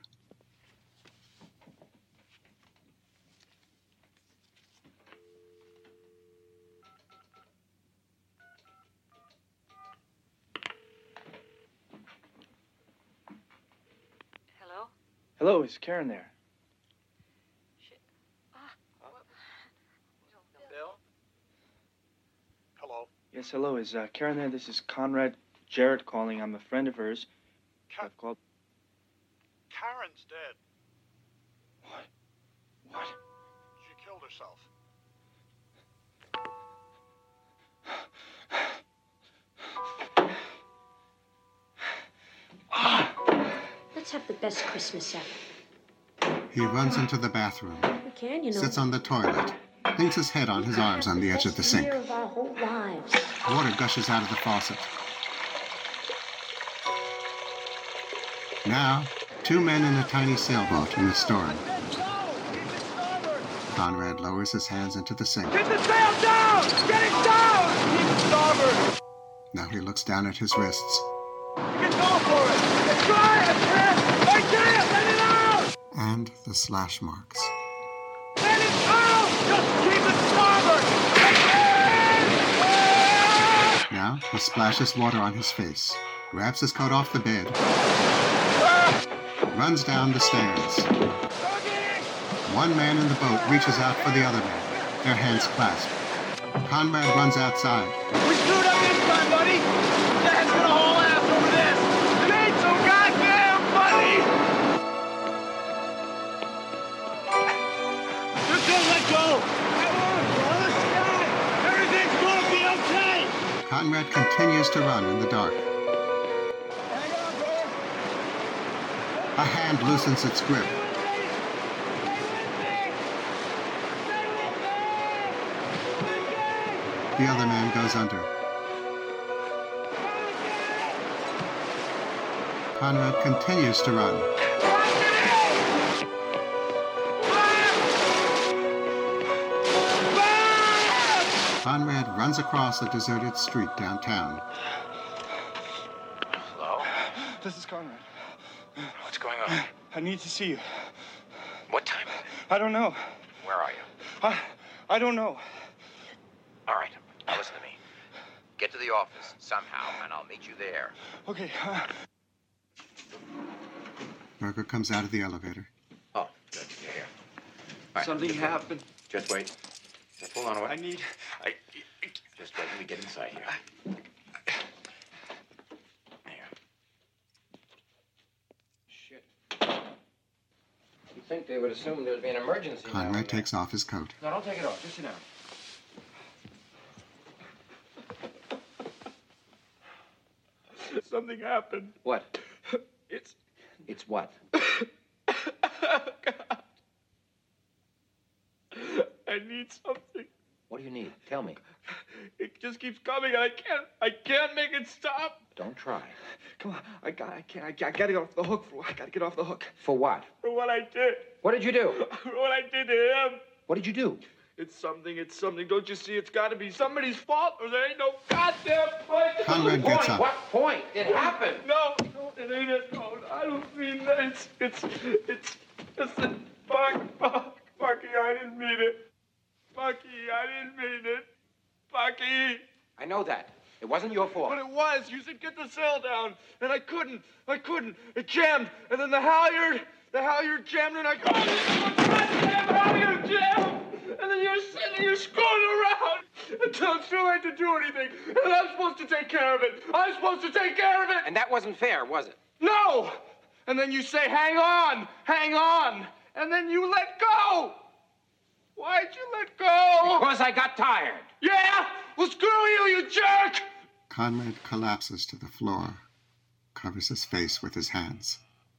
Hello? Hello, is Karen there? Bill? Hello? Yes, hello, is uh, Karen there? This is Conrad Jarrett calling. I'm a friend of hers. Ka- I've called... Karen's dead. What? What? She killed herself. Let's have the best Christmas ever. He runs into the bathroom, We can, you know. sits on the toilet, leans his head on his arms on the edge of the sink. Year of our whole lives. Water gushes out of the faucet. Now, two men in a tiny sailboat in the storm. Conrad lowers his hands into the sink. Get the sail down! Get it down! Keep it starboard! Now he looks down at his wrists. You can go for it! I try! I can't! I can't! Let it out! And the slash marks. Let it out! Just keep it starboard! Now he splashes water on his face, grabs his coat off the bed, runs down the stairs. One man in the boat reaches out for the other man, their hands clasped. Conrad runs outside. We screwed up this time, buddy! Dad's gonna haul ass over this! It ain't so goddamn funny! Just don't let go! I won't! Let's go! Everything's gonna be okay! Conrad continues to run in the dark. A hand loosens its grip. The other man goes under. Conrad continues to run. Conrad runs across a deserted street downtown. Hello? This is Conrad. What's going on? I need to see you. What time is it? I don't know. Where are you? I, I don't know. All right, now listen to me. Get to the office somehow, and I'll meet you there. Okay. Uh... Berger comes out of the elevator. Oh, good. You're here. All right. Something happened. Just wait. Just hold on a I minute. need... I... Just wait till we get inside here. You'd think they would assume there'd be an emergency. Conrad takes off his coat. No, don't take it off. Just sit down. Something happened. What? It's... It's what? God. I need something. What do you need? Tell me. It just keeps coming and I can't... I can't make it stop. Don't try. Come on. I got... I can't... I, I gotta get off the hook. For, I gotta get off the hook. For what? For what I did. What did you do? For what I did to him. What did you do? It's something, it's something. Don't you see? It's got to be somebody's fault, or there ain't no goddamn point. Conrad gets up. What point? It happened. No, no, it ain't it. No, I don't mean that. It's, it's, it's, it's, fuck, fuck, Bucky, I didn't mean it. Bucky, I didn't mean it. Bucky. I know that. It wasn't your fault. But it was. You said get the sail down, and I couldn't. I couldn't. It jammed, and then the halyard, the halyard jammed, and I... Oh, the goddamn halyard jammed! and then you're sitting here screwing around until it's too late to do anything. And I'm supposed to take care of it. I'm supposed to take care of it. And that wasn't fair, was it? No! And then you say, hang on, hang on. And then you let go. Why'd you let go? Because I got tired. Yeah? Well, screw you, you jerk! Conrad collapses to the floor, covers his face with his hands.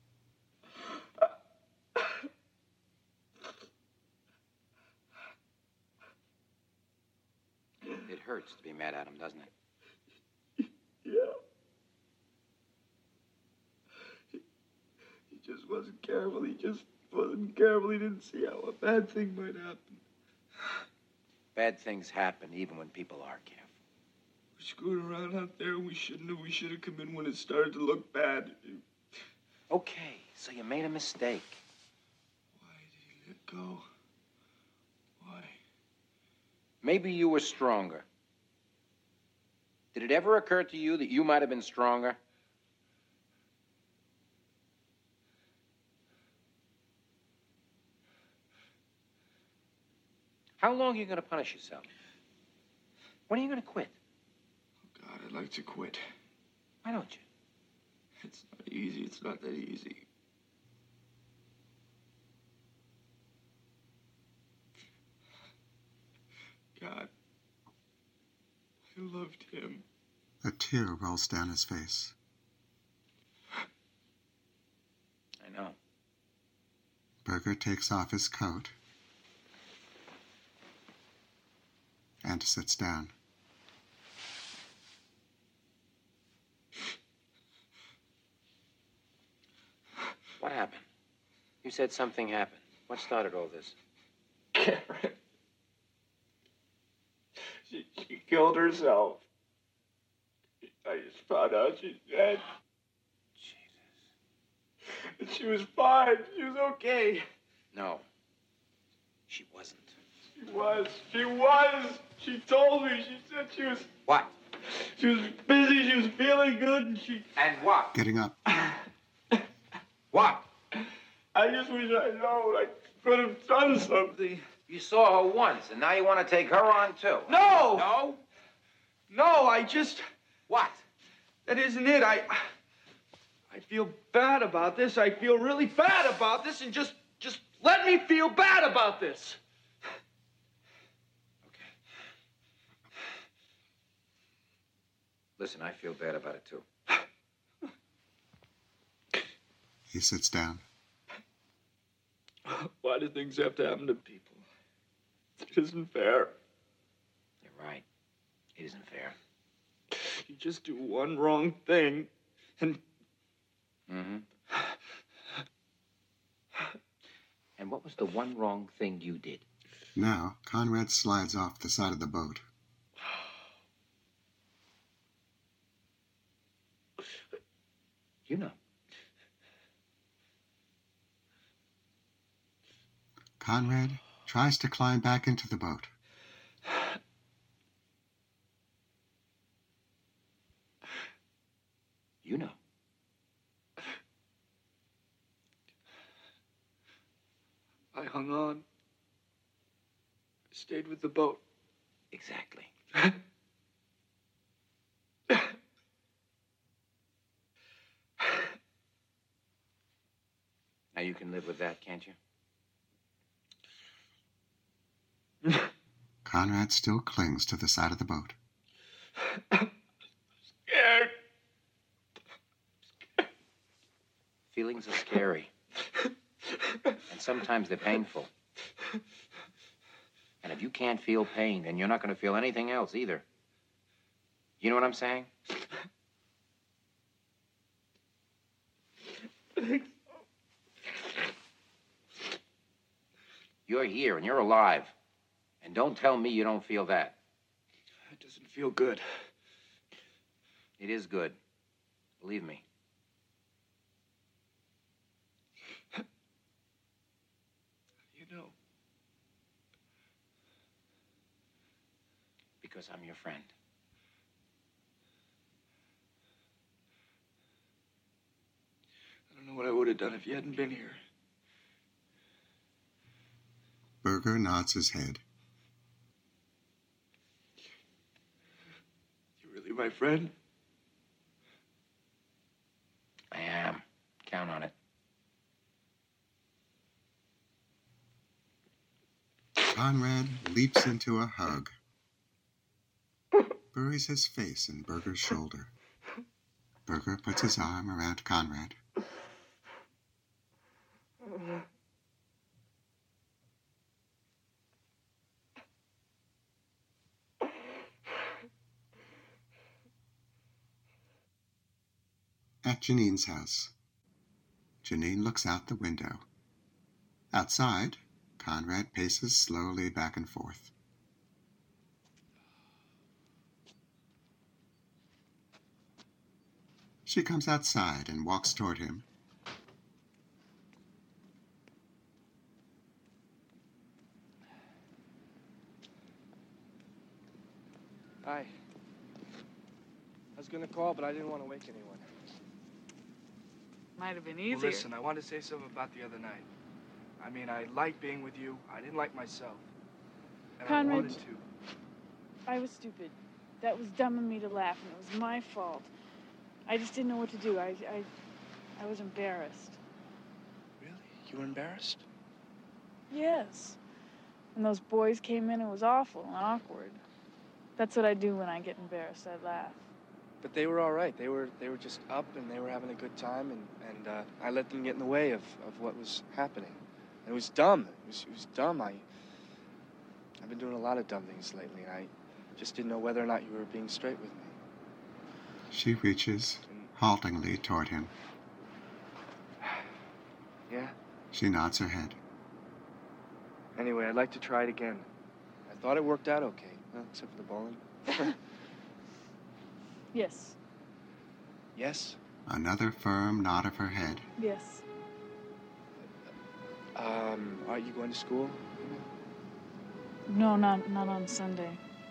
It hurts to be mad at him, doesn't it? Yeah. He, he just wasn't careful. He just wasn't careful. He didn't see how a bad thing might happen. Bad things happen even when people are careful. We screwed around out there. We shouldn't have. We should have come in when it started to look bad. Okay, so you made a mistake. Why did he let go? Why? Maybe you were stronger. Did it ever occur to you that you might have been stronger? How long are you going to punish yourself? When are you going to quit? Oh, God, I'd like to quit. Why don't you? It's not easy. It's not that easy. God, I loved him. A tear rolls down his face. I know. Berger takes off his coat and sits down. What happened? You said something happened. What started all this? Karen. She, she killed herself. I just found out she's dead. Jesus. And she was fine. She was okay. No. She wasn't. She was. She was. She told me. She said she was... What? She was busy. She was feeling good. And she... And what? Getting up. What? I just wish I'd known. I could have done something. You saw her once, and now you want to take her on, too. No! No? No, I just... What? That isn't it. I... I feel bad about this. I feel really bad about this, and just... Just let me feel bad about this. Okay. Listen, I feel bad about it, too. He sits down. Why do things have to happen to people? It isn't fair. You're right. It isn't fair. You just do one wrong thing, and... Mm-hmm. And what was the one wrong thing you did? Now, Conrad slides off the side of the boat. You know. Conrad tries to climb back into the boat. You know. I hung on. I stayed with the boat. Exactly. Now you can live with that, can't you? Conrad still clings to the side of the boat. Scared. Feelings are scary. And sometimes they're painful. And if you can't feel pain, then you're not going to feel anything else either. You know what I'm saying? You're here and you're alive. And don't tell me you don't feel that. It doesn't feel good. It is good. Believe me. You know. Because I'm your friend. I don't know what I would have done if you hadn't been here. Berger nods his head. You really my friend? I am. Count on it. Conrad leaps into a hug, buries his face in Berger's shoulder. Berger puts his arm around Conrad. At Janine's house, Janine looks out the window. Outside, Conrad paces slowly back and forth. She comes outside and walks toward him. Hi. I was gonna call, but I didn't want to wake anyone. Might have been Well, easier. listen, I wanted to say something about the other night. I mean, I liked being with you. I didn't like myself. And Conrad. I wanted to. I was stupid. That was dumb of me to laugh, and it was my fault. I just didn't know what to do. I, I, I was embarrassed. Really? You were embarrassed? Yes. When those boys came in, it was awful and awkward. That's what I do when I get embarrassed. I laugh. But they were all right. They were they were just up, and they were having a good time, and, and uh, I let them get in the way of, of what was happening. And it was dumb. It was, it was dumb. I, I've been doing a lot of dumb things lately, and I just didn't know whether or not you were being straight with me. She reaches haltingly toward him. Yeah? She nods her head. Anyway, I'd like to try it again. I thought it worked out okay, well, except for the bowling. Yes. Yes? Another firm nod of her head. Yes. Um, are you going to school? No, not not on Sunday.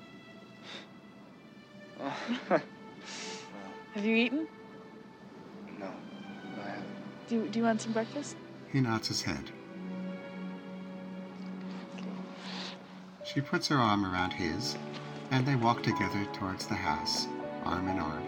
Have you eaten? No, I haven't. Do Do you want some breakfast? He nods his head. She puts her arm around his, and they walk together towards the house, arm in arm.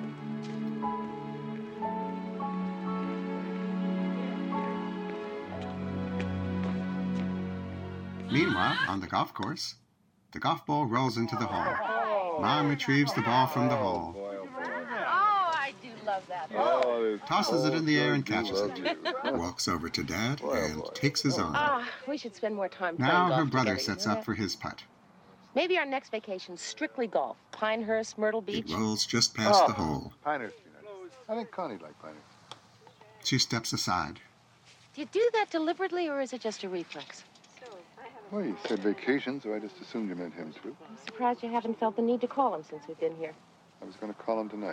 Meanwhile, on the golf course, the golf ball rolls into the hole. Mom retrieves the ball from the hole, Oh, I do love that. Oh, tosses it in the air and catches it, walks over to Dad and takes his arm. Ah, we should spend more time playing Now golf her brother together, sets you know up for his putt. Maybe our next vacation's strictly golf. Pinehurst, Myrtle It Beach. rolls just past Oh. the hole. Pinehurst, you know. I think Connie'd like Pinehurst. She steps aside. Do you do that deliberately, or is it just a reflex? Well, you said vacation, so I just assumed you meant him, too. I'm surprised you haven't felt the need to call him since we've been here. I was going to call him tonight.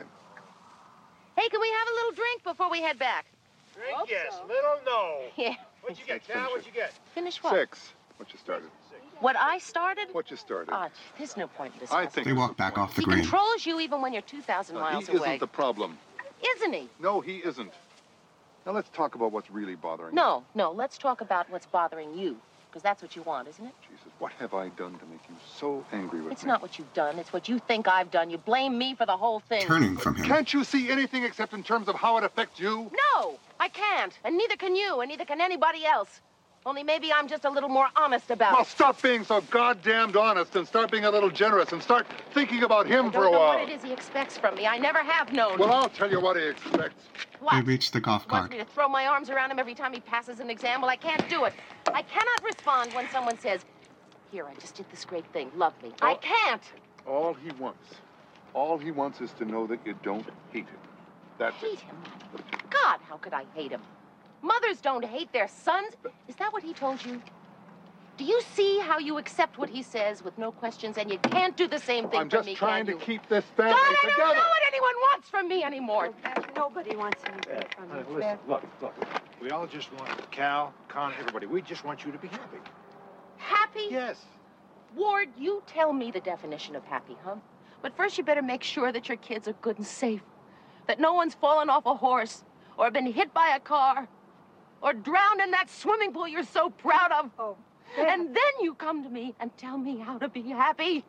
Hey, can we have a little drink before we head back? Drink yes, little no. Yeah. What'd you get, Let's Cal? finish What'd you get? Finish what? Six. What you started. What I started? What you started. Ah, there's no point in I discussing. think They it's walk the back point. off the He green. controls you even when you're two thousand No, miles he away. isn't the problem. Isn't he? No, he isn't. Now let's talk about what's really bothering No, no, let's talk about what's bothering you. Because that's what you want, isn't it? you. Jesus, what have I done to make you so angry with It's me? not what you've done. It's what you think I've done. You blame me for the whole thing. Turning from him. Can't you see anything except in terms of how it affects you? No, I can't. And neither can you, and neither can anybody else. Only maybe I'm just a little more honest about Well, it. stop being so goddamned honest and start being a little generous and start thinking about him I for a don't know while. what it is he expects from me. I never have known. Well, I'll tell you what he expects. They What? reach the golf He wants cart. me to throw my arms around him every time he passes an exam? Well, I can't do it. I cannot respond when someone says, here, I just did this great thing. Love me. I can't. All he wants, all he wants is to know that you don't hate him. That's Hate it. him? God, how could I hate him? Mothers don't hate their sons. Is that what he told you? Do you see how you accept what he says with no questions, and you can't do the same thing I'm for just me, trying can to you? keep this God, family I don't together. know what anyone wants from me anymore. Nobody wants anything from Uh, you. listen, look, look. We all just want Cal, Con, everybody. We just want you to be happy. Happy? Yes. Ward, you tell me the definition of happy, huh? But first you better make sure that your kids are good and safe. That no one's fallen off a horse, or been hit by a car, or drowned in that swimming pool you're so proud of. Oh, And then you come to me and tell me how to be happy.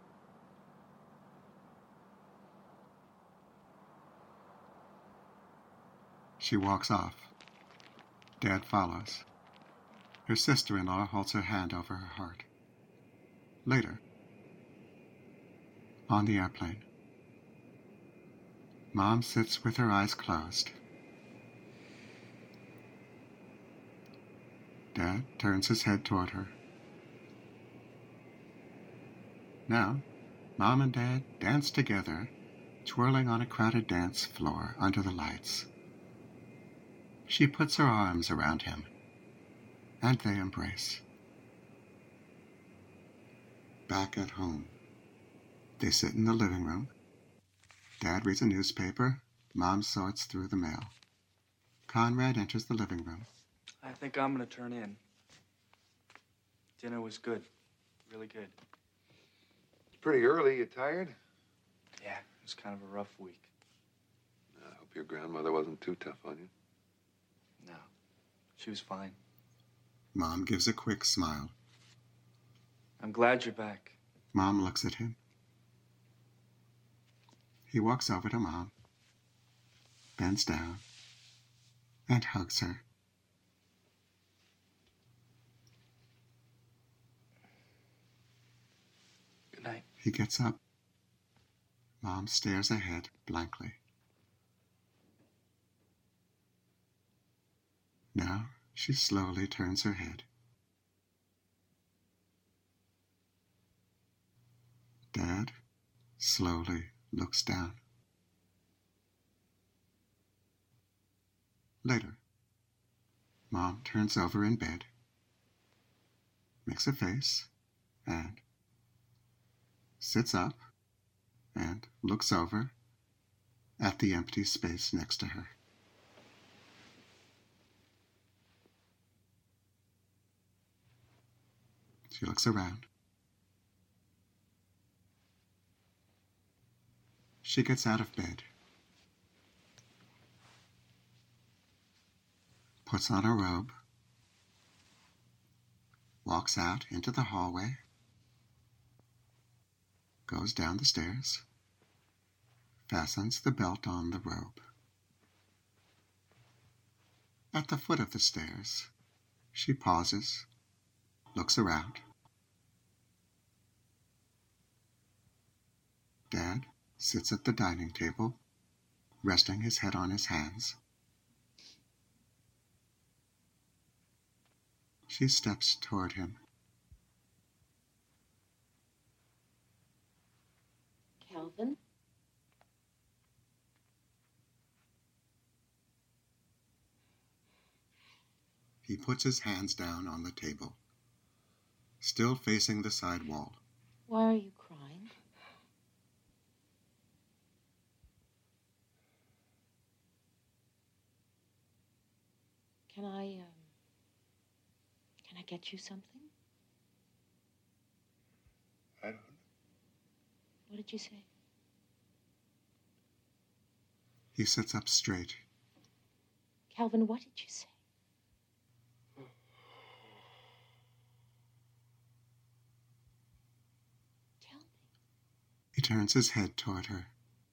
She walks off. Dad follows. Her sister-in-law holds her hand over her heart. Later, on the airplane, Mom sits with her eyes closed. Dad turns his head toward her. Now, Mom and Dad dance together, twirling on a crowded dance floor under the lights. She puts her arms around him, and they embrace. Back at home, they sit in the living room. Dad reads a newspaper. Mom sorts through the mail. Conrad enters the living room. I think I'm gonna turn in. Dinner was good. Really good. It's pretty early. You tired? Yeah, it was kind of a rough week. I hope your grandmother wasn't too tough on you. No, she was fine. Mom gives a quick smile. I'm glad you're back. Mom looks at him. He walks over to Mom, bends down, and hugs her. Good night. He gets up. Mom stares ahead blankly. Now she slowly turns her head. Dad slowly looks down. Later, Mom turns over in bed, makes a face, and sits up and looks over at the empty space next to her. She looks around. She gets out of bed, puts on a robe, walks out into the hallway, goes down the stairs, fastens the belt on the robe. At the foot of the stairs, she pauses, looks around. Dad sits at the dining table, resting his head on his hands. She steps toward him. Calvin? He puts his hands down on the table, still facing the side wall. Why are you crying? Can I, um, can I get you something? I don't. What did you say? He sits up straight. Calvin, what did you say? Tell me. He turns his head toward her.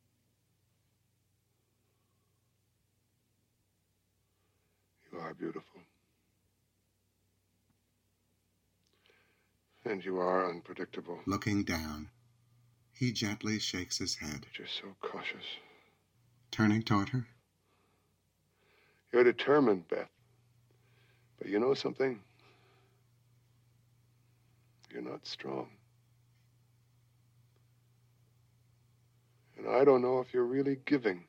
You are beautiful. And you are unpredictable. Looking down, he gently shakes his head. But you're so cautious. Turning toward her. You're determined, Beth. But you know something? You're not strong. And I don't know if you're really giving.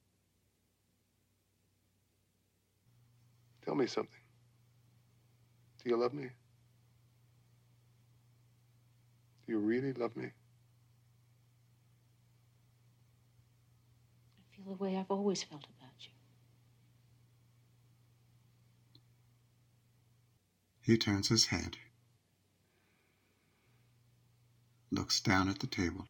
Tell me something. Do you love me? Do you really love me? I feel the way I've always felt about you. He turns his head, looks down at the table.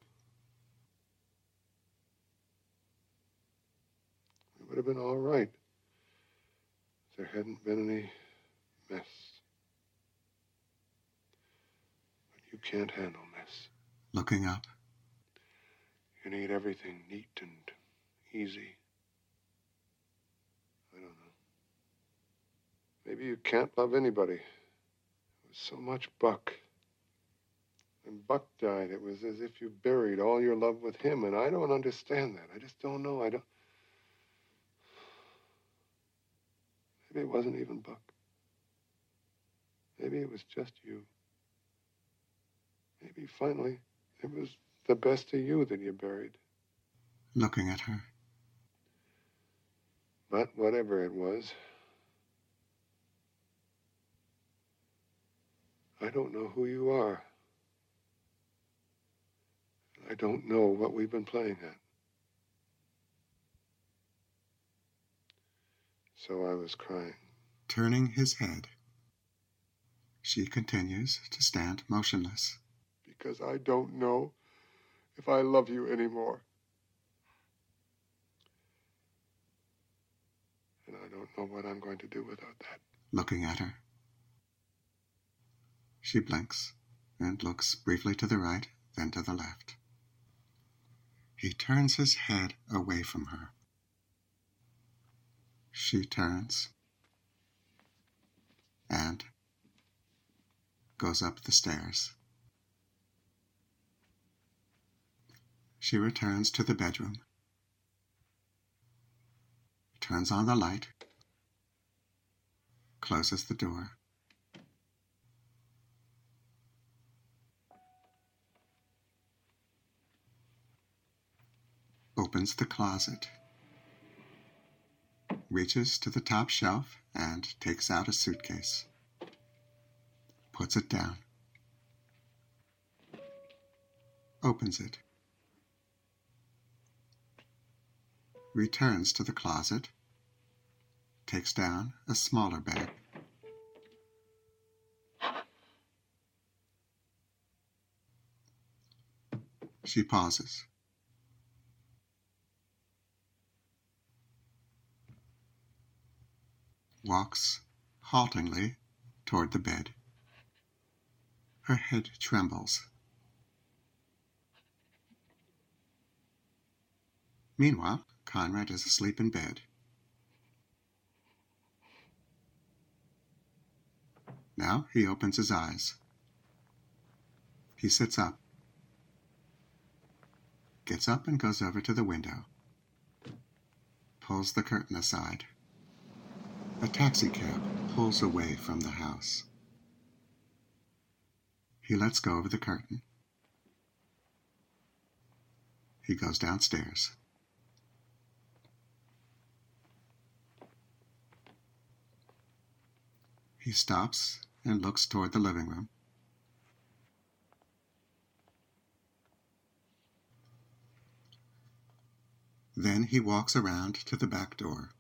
It would have been all right if there hadn't been any mess. You can't handle mess. Looking up. You need everything neat and easy. I don't know. Maybe you can't love anybody. It was so much Buck. When Buck died, it was as if you buried all your love with him, and I don't understand that. I just don't know. I don't... Maybe it wasn't even Buck. Maybe it was just you. Maybe finally it was the best of you that you buried. Looking at her. But whatever it was, I don't know who you are. I don't know what we've been playing at. So I was crying. Turning his head, she continues to stand motionless. Because I don't know if I love you anymore. And I don't know what I'm going to do without that. Looking at her. She blinks and looks briefly to the right, then to the left. He turns his head away from her. She turns and goes up the stairs. She returns to the bedroom, turns on the light, closes the door. Opens the closet, reaches to the top shelf and takes out a suitcase, puts it down, opens it, returns to the closet, takes down a smaller bag. She pauses. Walks haltingly toward the bed. Her head trembles. Meanwhile, Conrad is asleep in bed. Now he opens his eyes. He sits up, gets up and goes over to the window, pulls the curtain aside. A taxicab pulls away from the house. He lets go of the curtain. He goes downstairs. He stops and looks toward the living room. Then he walks around to the back door.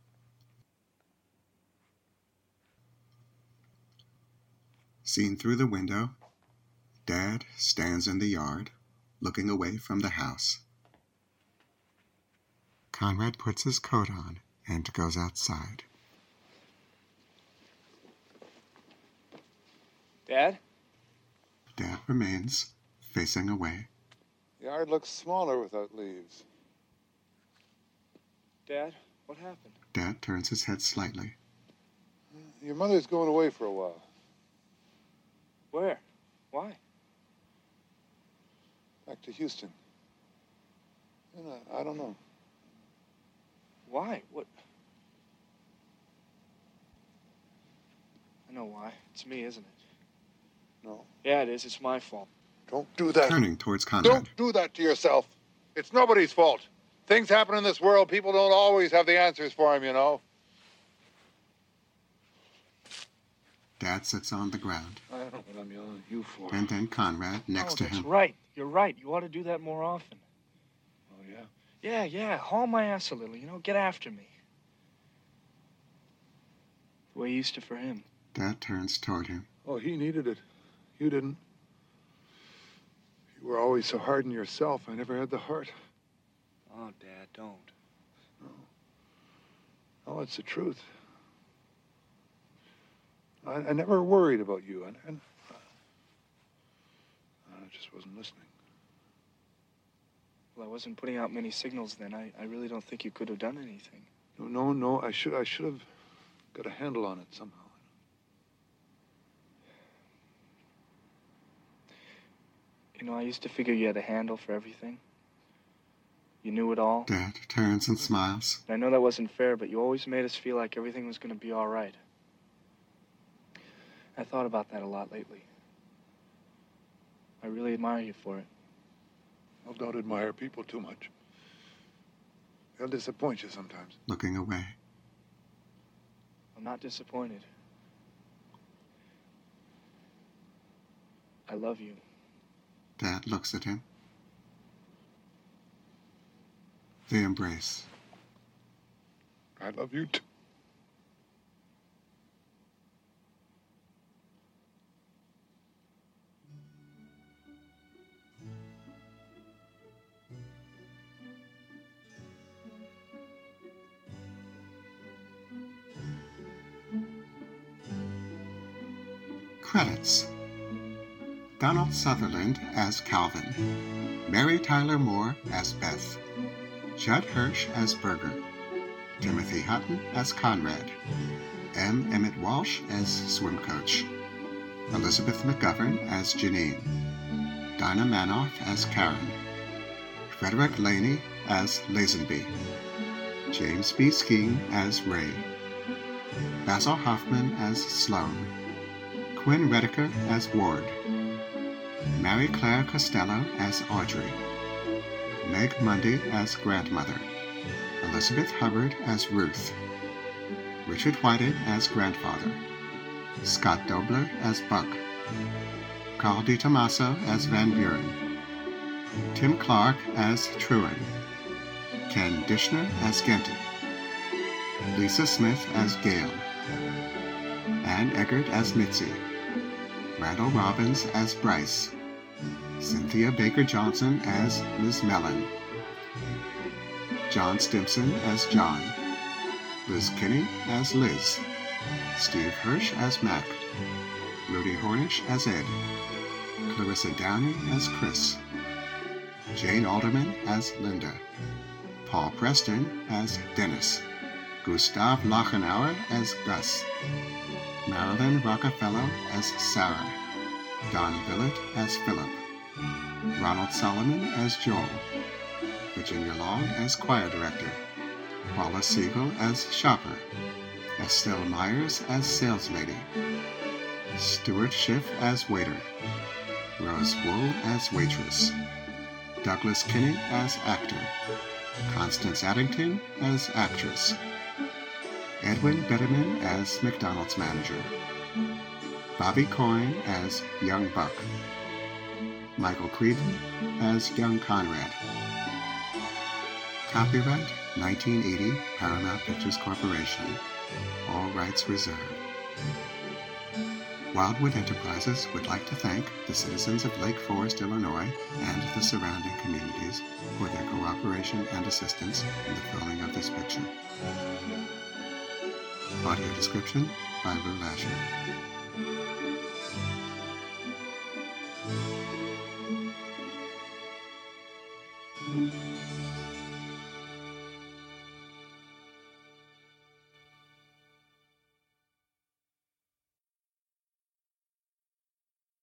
Seen through the window, Dad stands in the yard, looking away from the house. Conrad puts his coat on and goes outside. Dad? Dad remains facing away. The yard looks smaller without leaves. Dad, what happened? Dad turns his head slightly. Your mother's going away for a while. Where? Why? Back to Houston. And I, I don't know. Why? What? I know why. It's me, isn't it? No. Yeah, it is. It's my fault. Don't do that. Turning towards Conrad. Don't do that to yourself. It's nobody's fault. Things happen in this world. People don't always have the answers for them, you know. Dad sits on the ground. I don't know what I'm yelling at you for. And then Conrad next oh, to that's him. right. You're right. You ought to do that more often. Oh, yeah? Yeah, yeah. Haul my ass a little, you know. Get after me. The way you used to for him. Dad turns toward him. Oh, he needed it. You didn't. You were always so hard on yourself. I never had the heart. Oh, Dad, don't. No. Oh, it's the truth. I, I never worried about you. And, and just wasn't listening. Well, I wasn't putting out many signals then. I, I really don't think you could have done anything. No, no, no. I should, I should have got a handle on it somehow. You know, I used to figure you had a handle for everything. You knew it all. Dad turns and smiles. I know that wasn't fair, but you always made us feel like everything was going to be all right. I thought about that a lot lately. I really admire you for it. Well, don't admire people too much. They'll disappoint you sometimes. Looking away. I'm not disappointed. I love you. Dad looks at him. They embrace. I love you too. Credits. Donald Sutherland as Calvin. Mary Tyler Moore as Beth. Judd Hirsch as Berger. Timothy Hutton as Conrad. M. Emmett Walsh as Swim Coach. Elizabeth McGovern as Janine. Dinah Manoff as Karen. Frederick Laney as Lazenby. James B. Skeen as Ray. Basil Hoffman as Sloan. Quinn Redeker as Ward. Mary Claire Costello as Audrey. Meg Mundy as Grandmother. Elizabeth Hubbard as Ruth. Richard Whiting as Grandfather. Scott Dobler as Buck. Carl DiTomaso as Van Buren. Tim Clark as Truan. Ken Dishner as Genty. Lisa Smith as Gail. Ann Eggert as Mitzi. Randall Robbins as Bryce. Cynthia Baker Johnson as Miz Mellon. John Stimson as John. Liz Kinney as Liz. Steve Hirsch as Mac. Rudy Hornish as Ed. Clarissa Downey as Chris. Jane Alderman as Linda. Paul Preston as Dennis. Gustav Lachenauer as Gus. Marilyn Rockefeller as Sarah. Don Billett as Philip. Ronald Solomon as Joel. Virginia Long as Choir Director. Paula Siegel as Shopper. Estelle Myers as Saleslady. Stuart Schiff as Waiter. Rose Wool as Waitress. Douglas Kinney as Actor. Constance Addington as Actress. Edwin Betterman as McDonald's Manager. Bobby Coyne as Young Buck. Michael Creedon as Young Conrad. Copyright nineteen eighty Paramount Pictures Corporation. All rights reserved. Wildwood Enterprises would like to thank the citizens of Lake Forest, Illinois, and the surrounding communities for their cooperation and assistance in the filming of this picture. Audio description by Lou Lasher.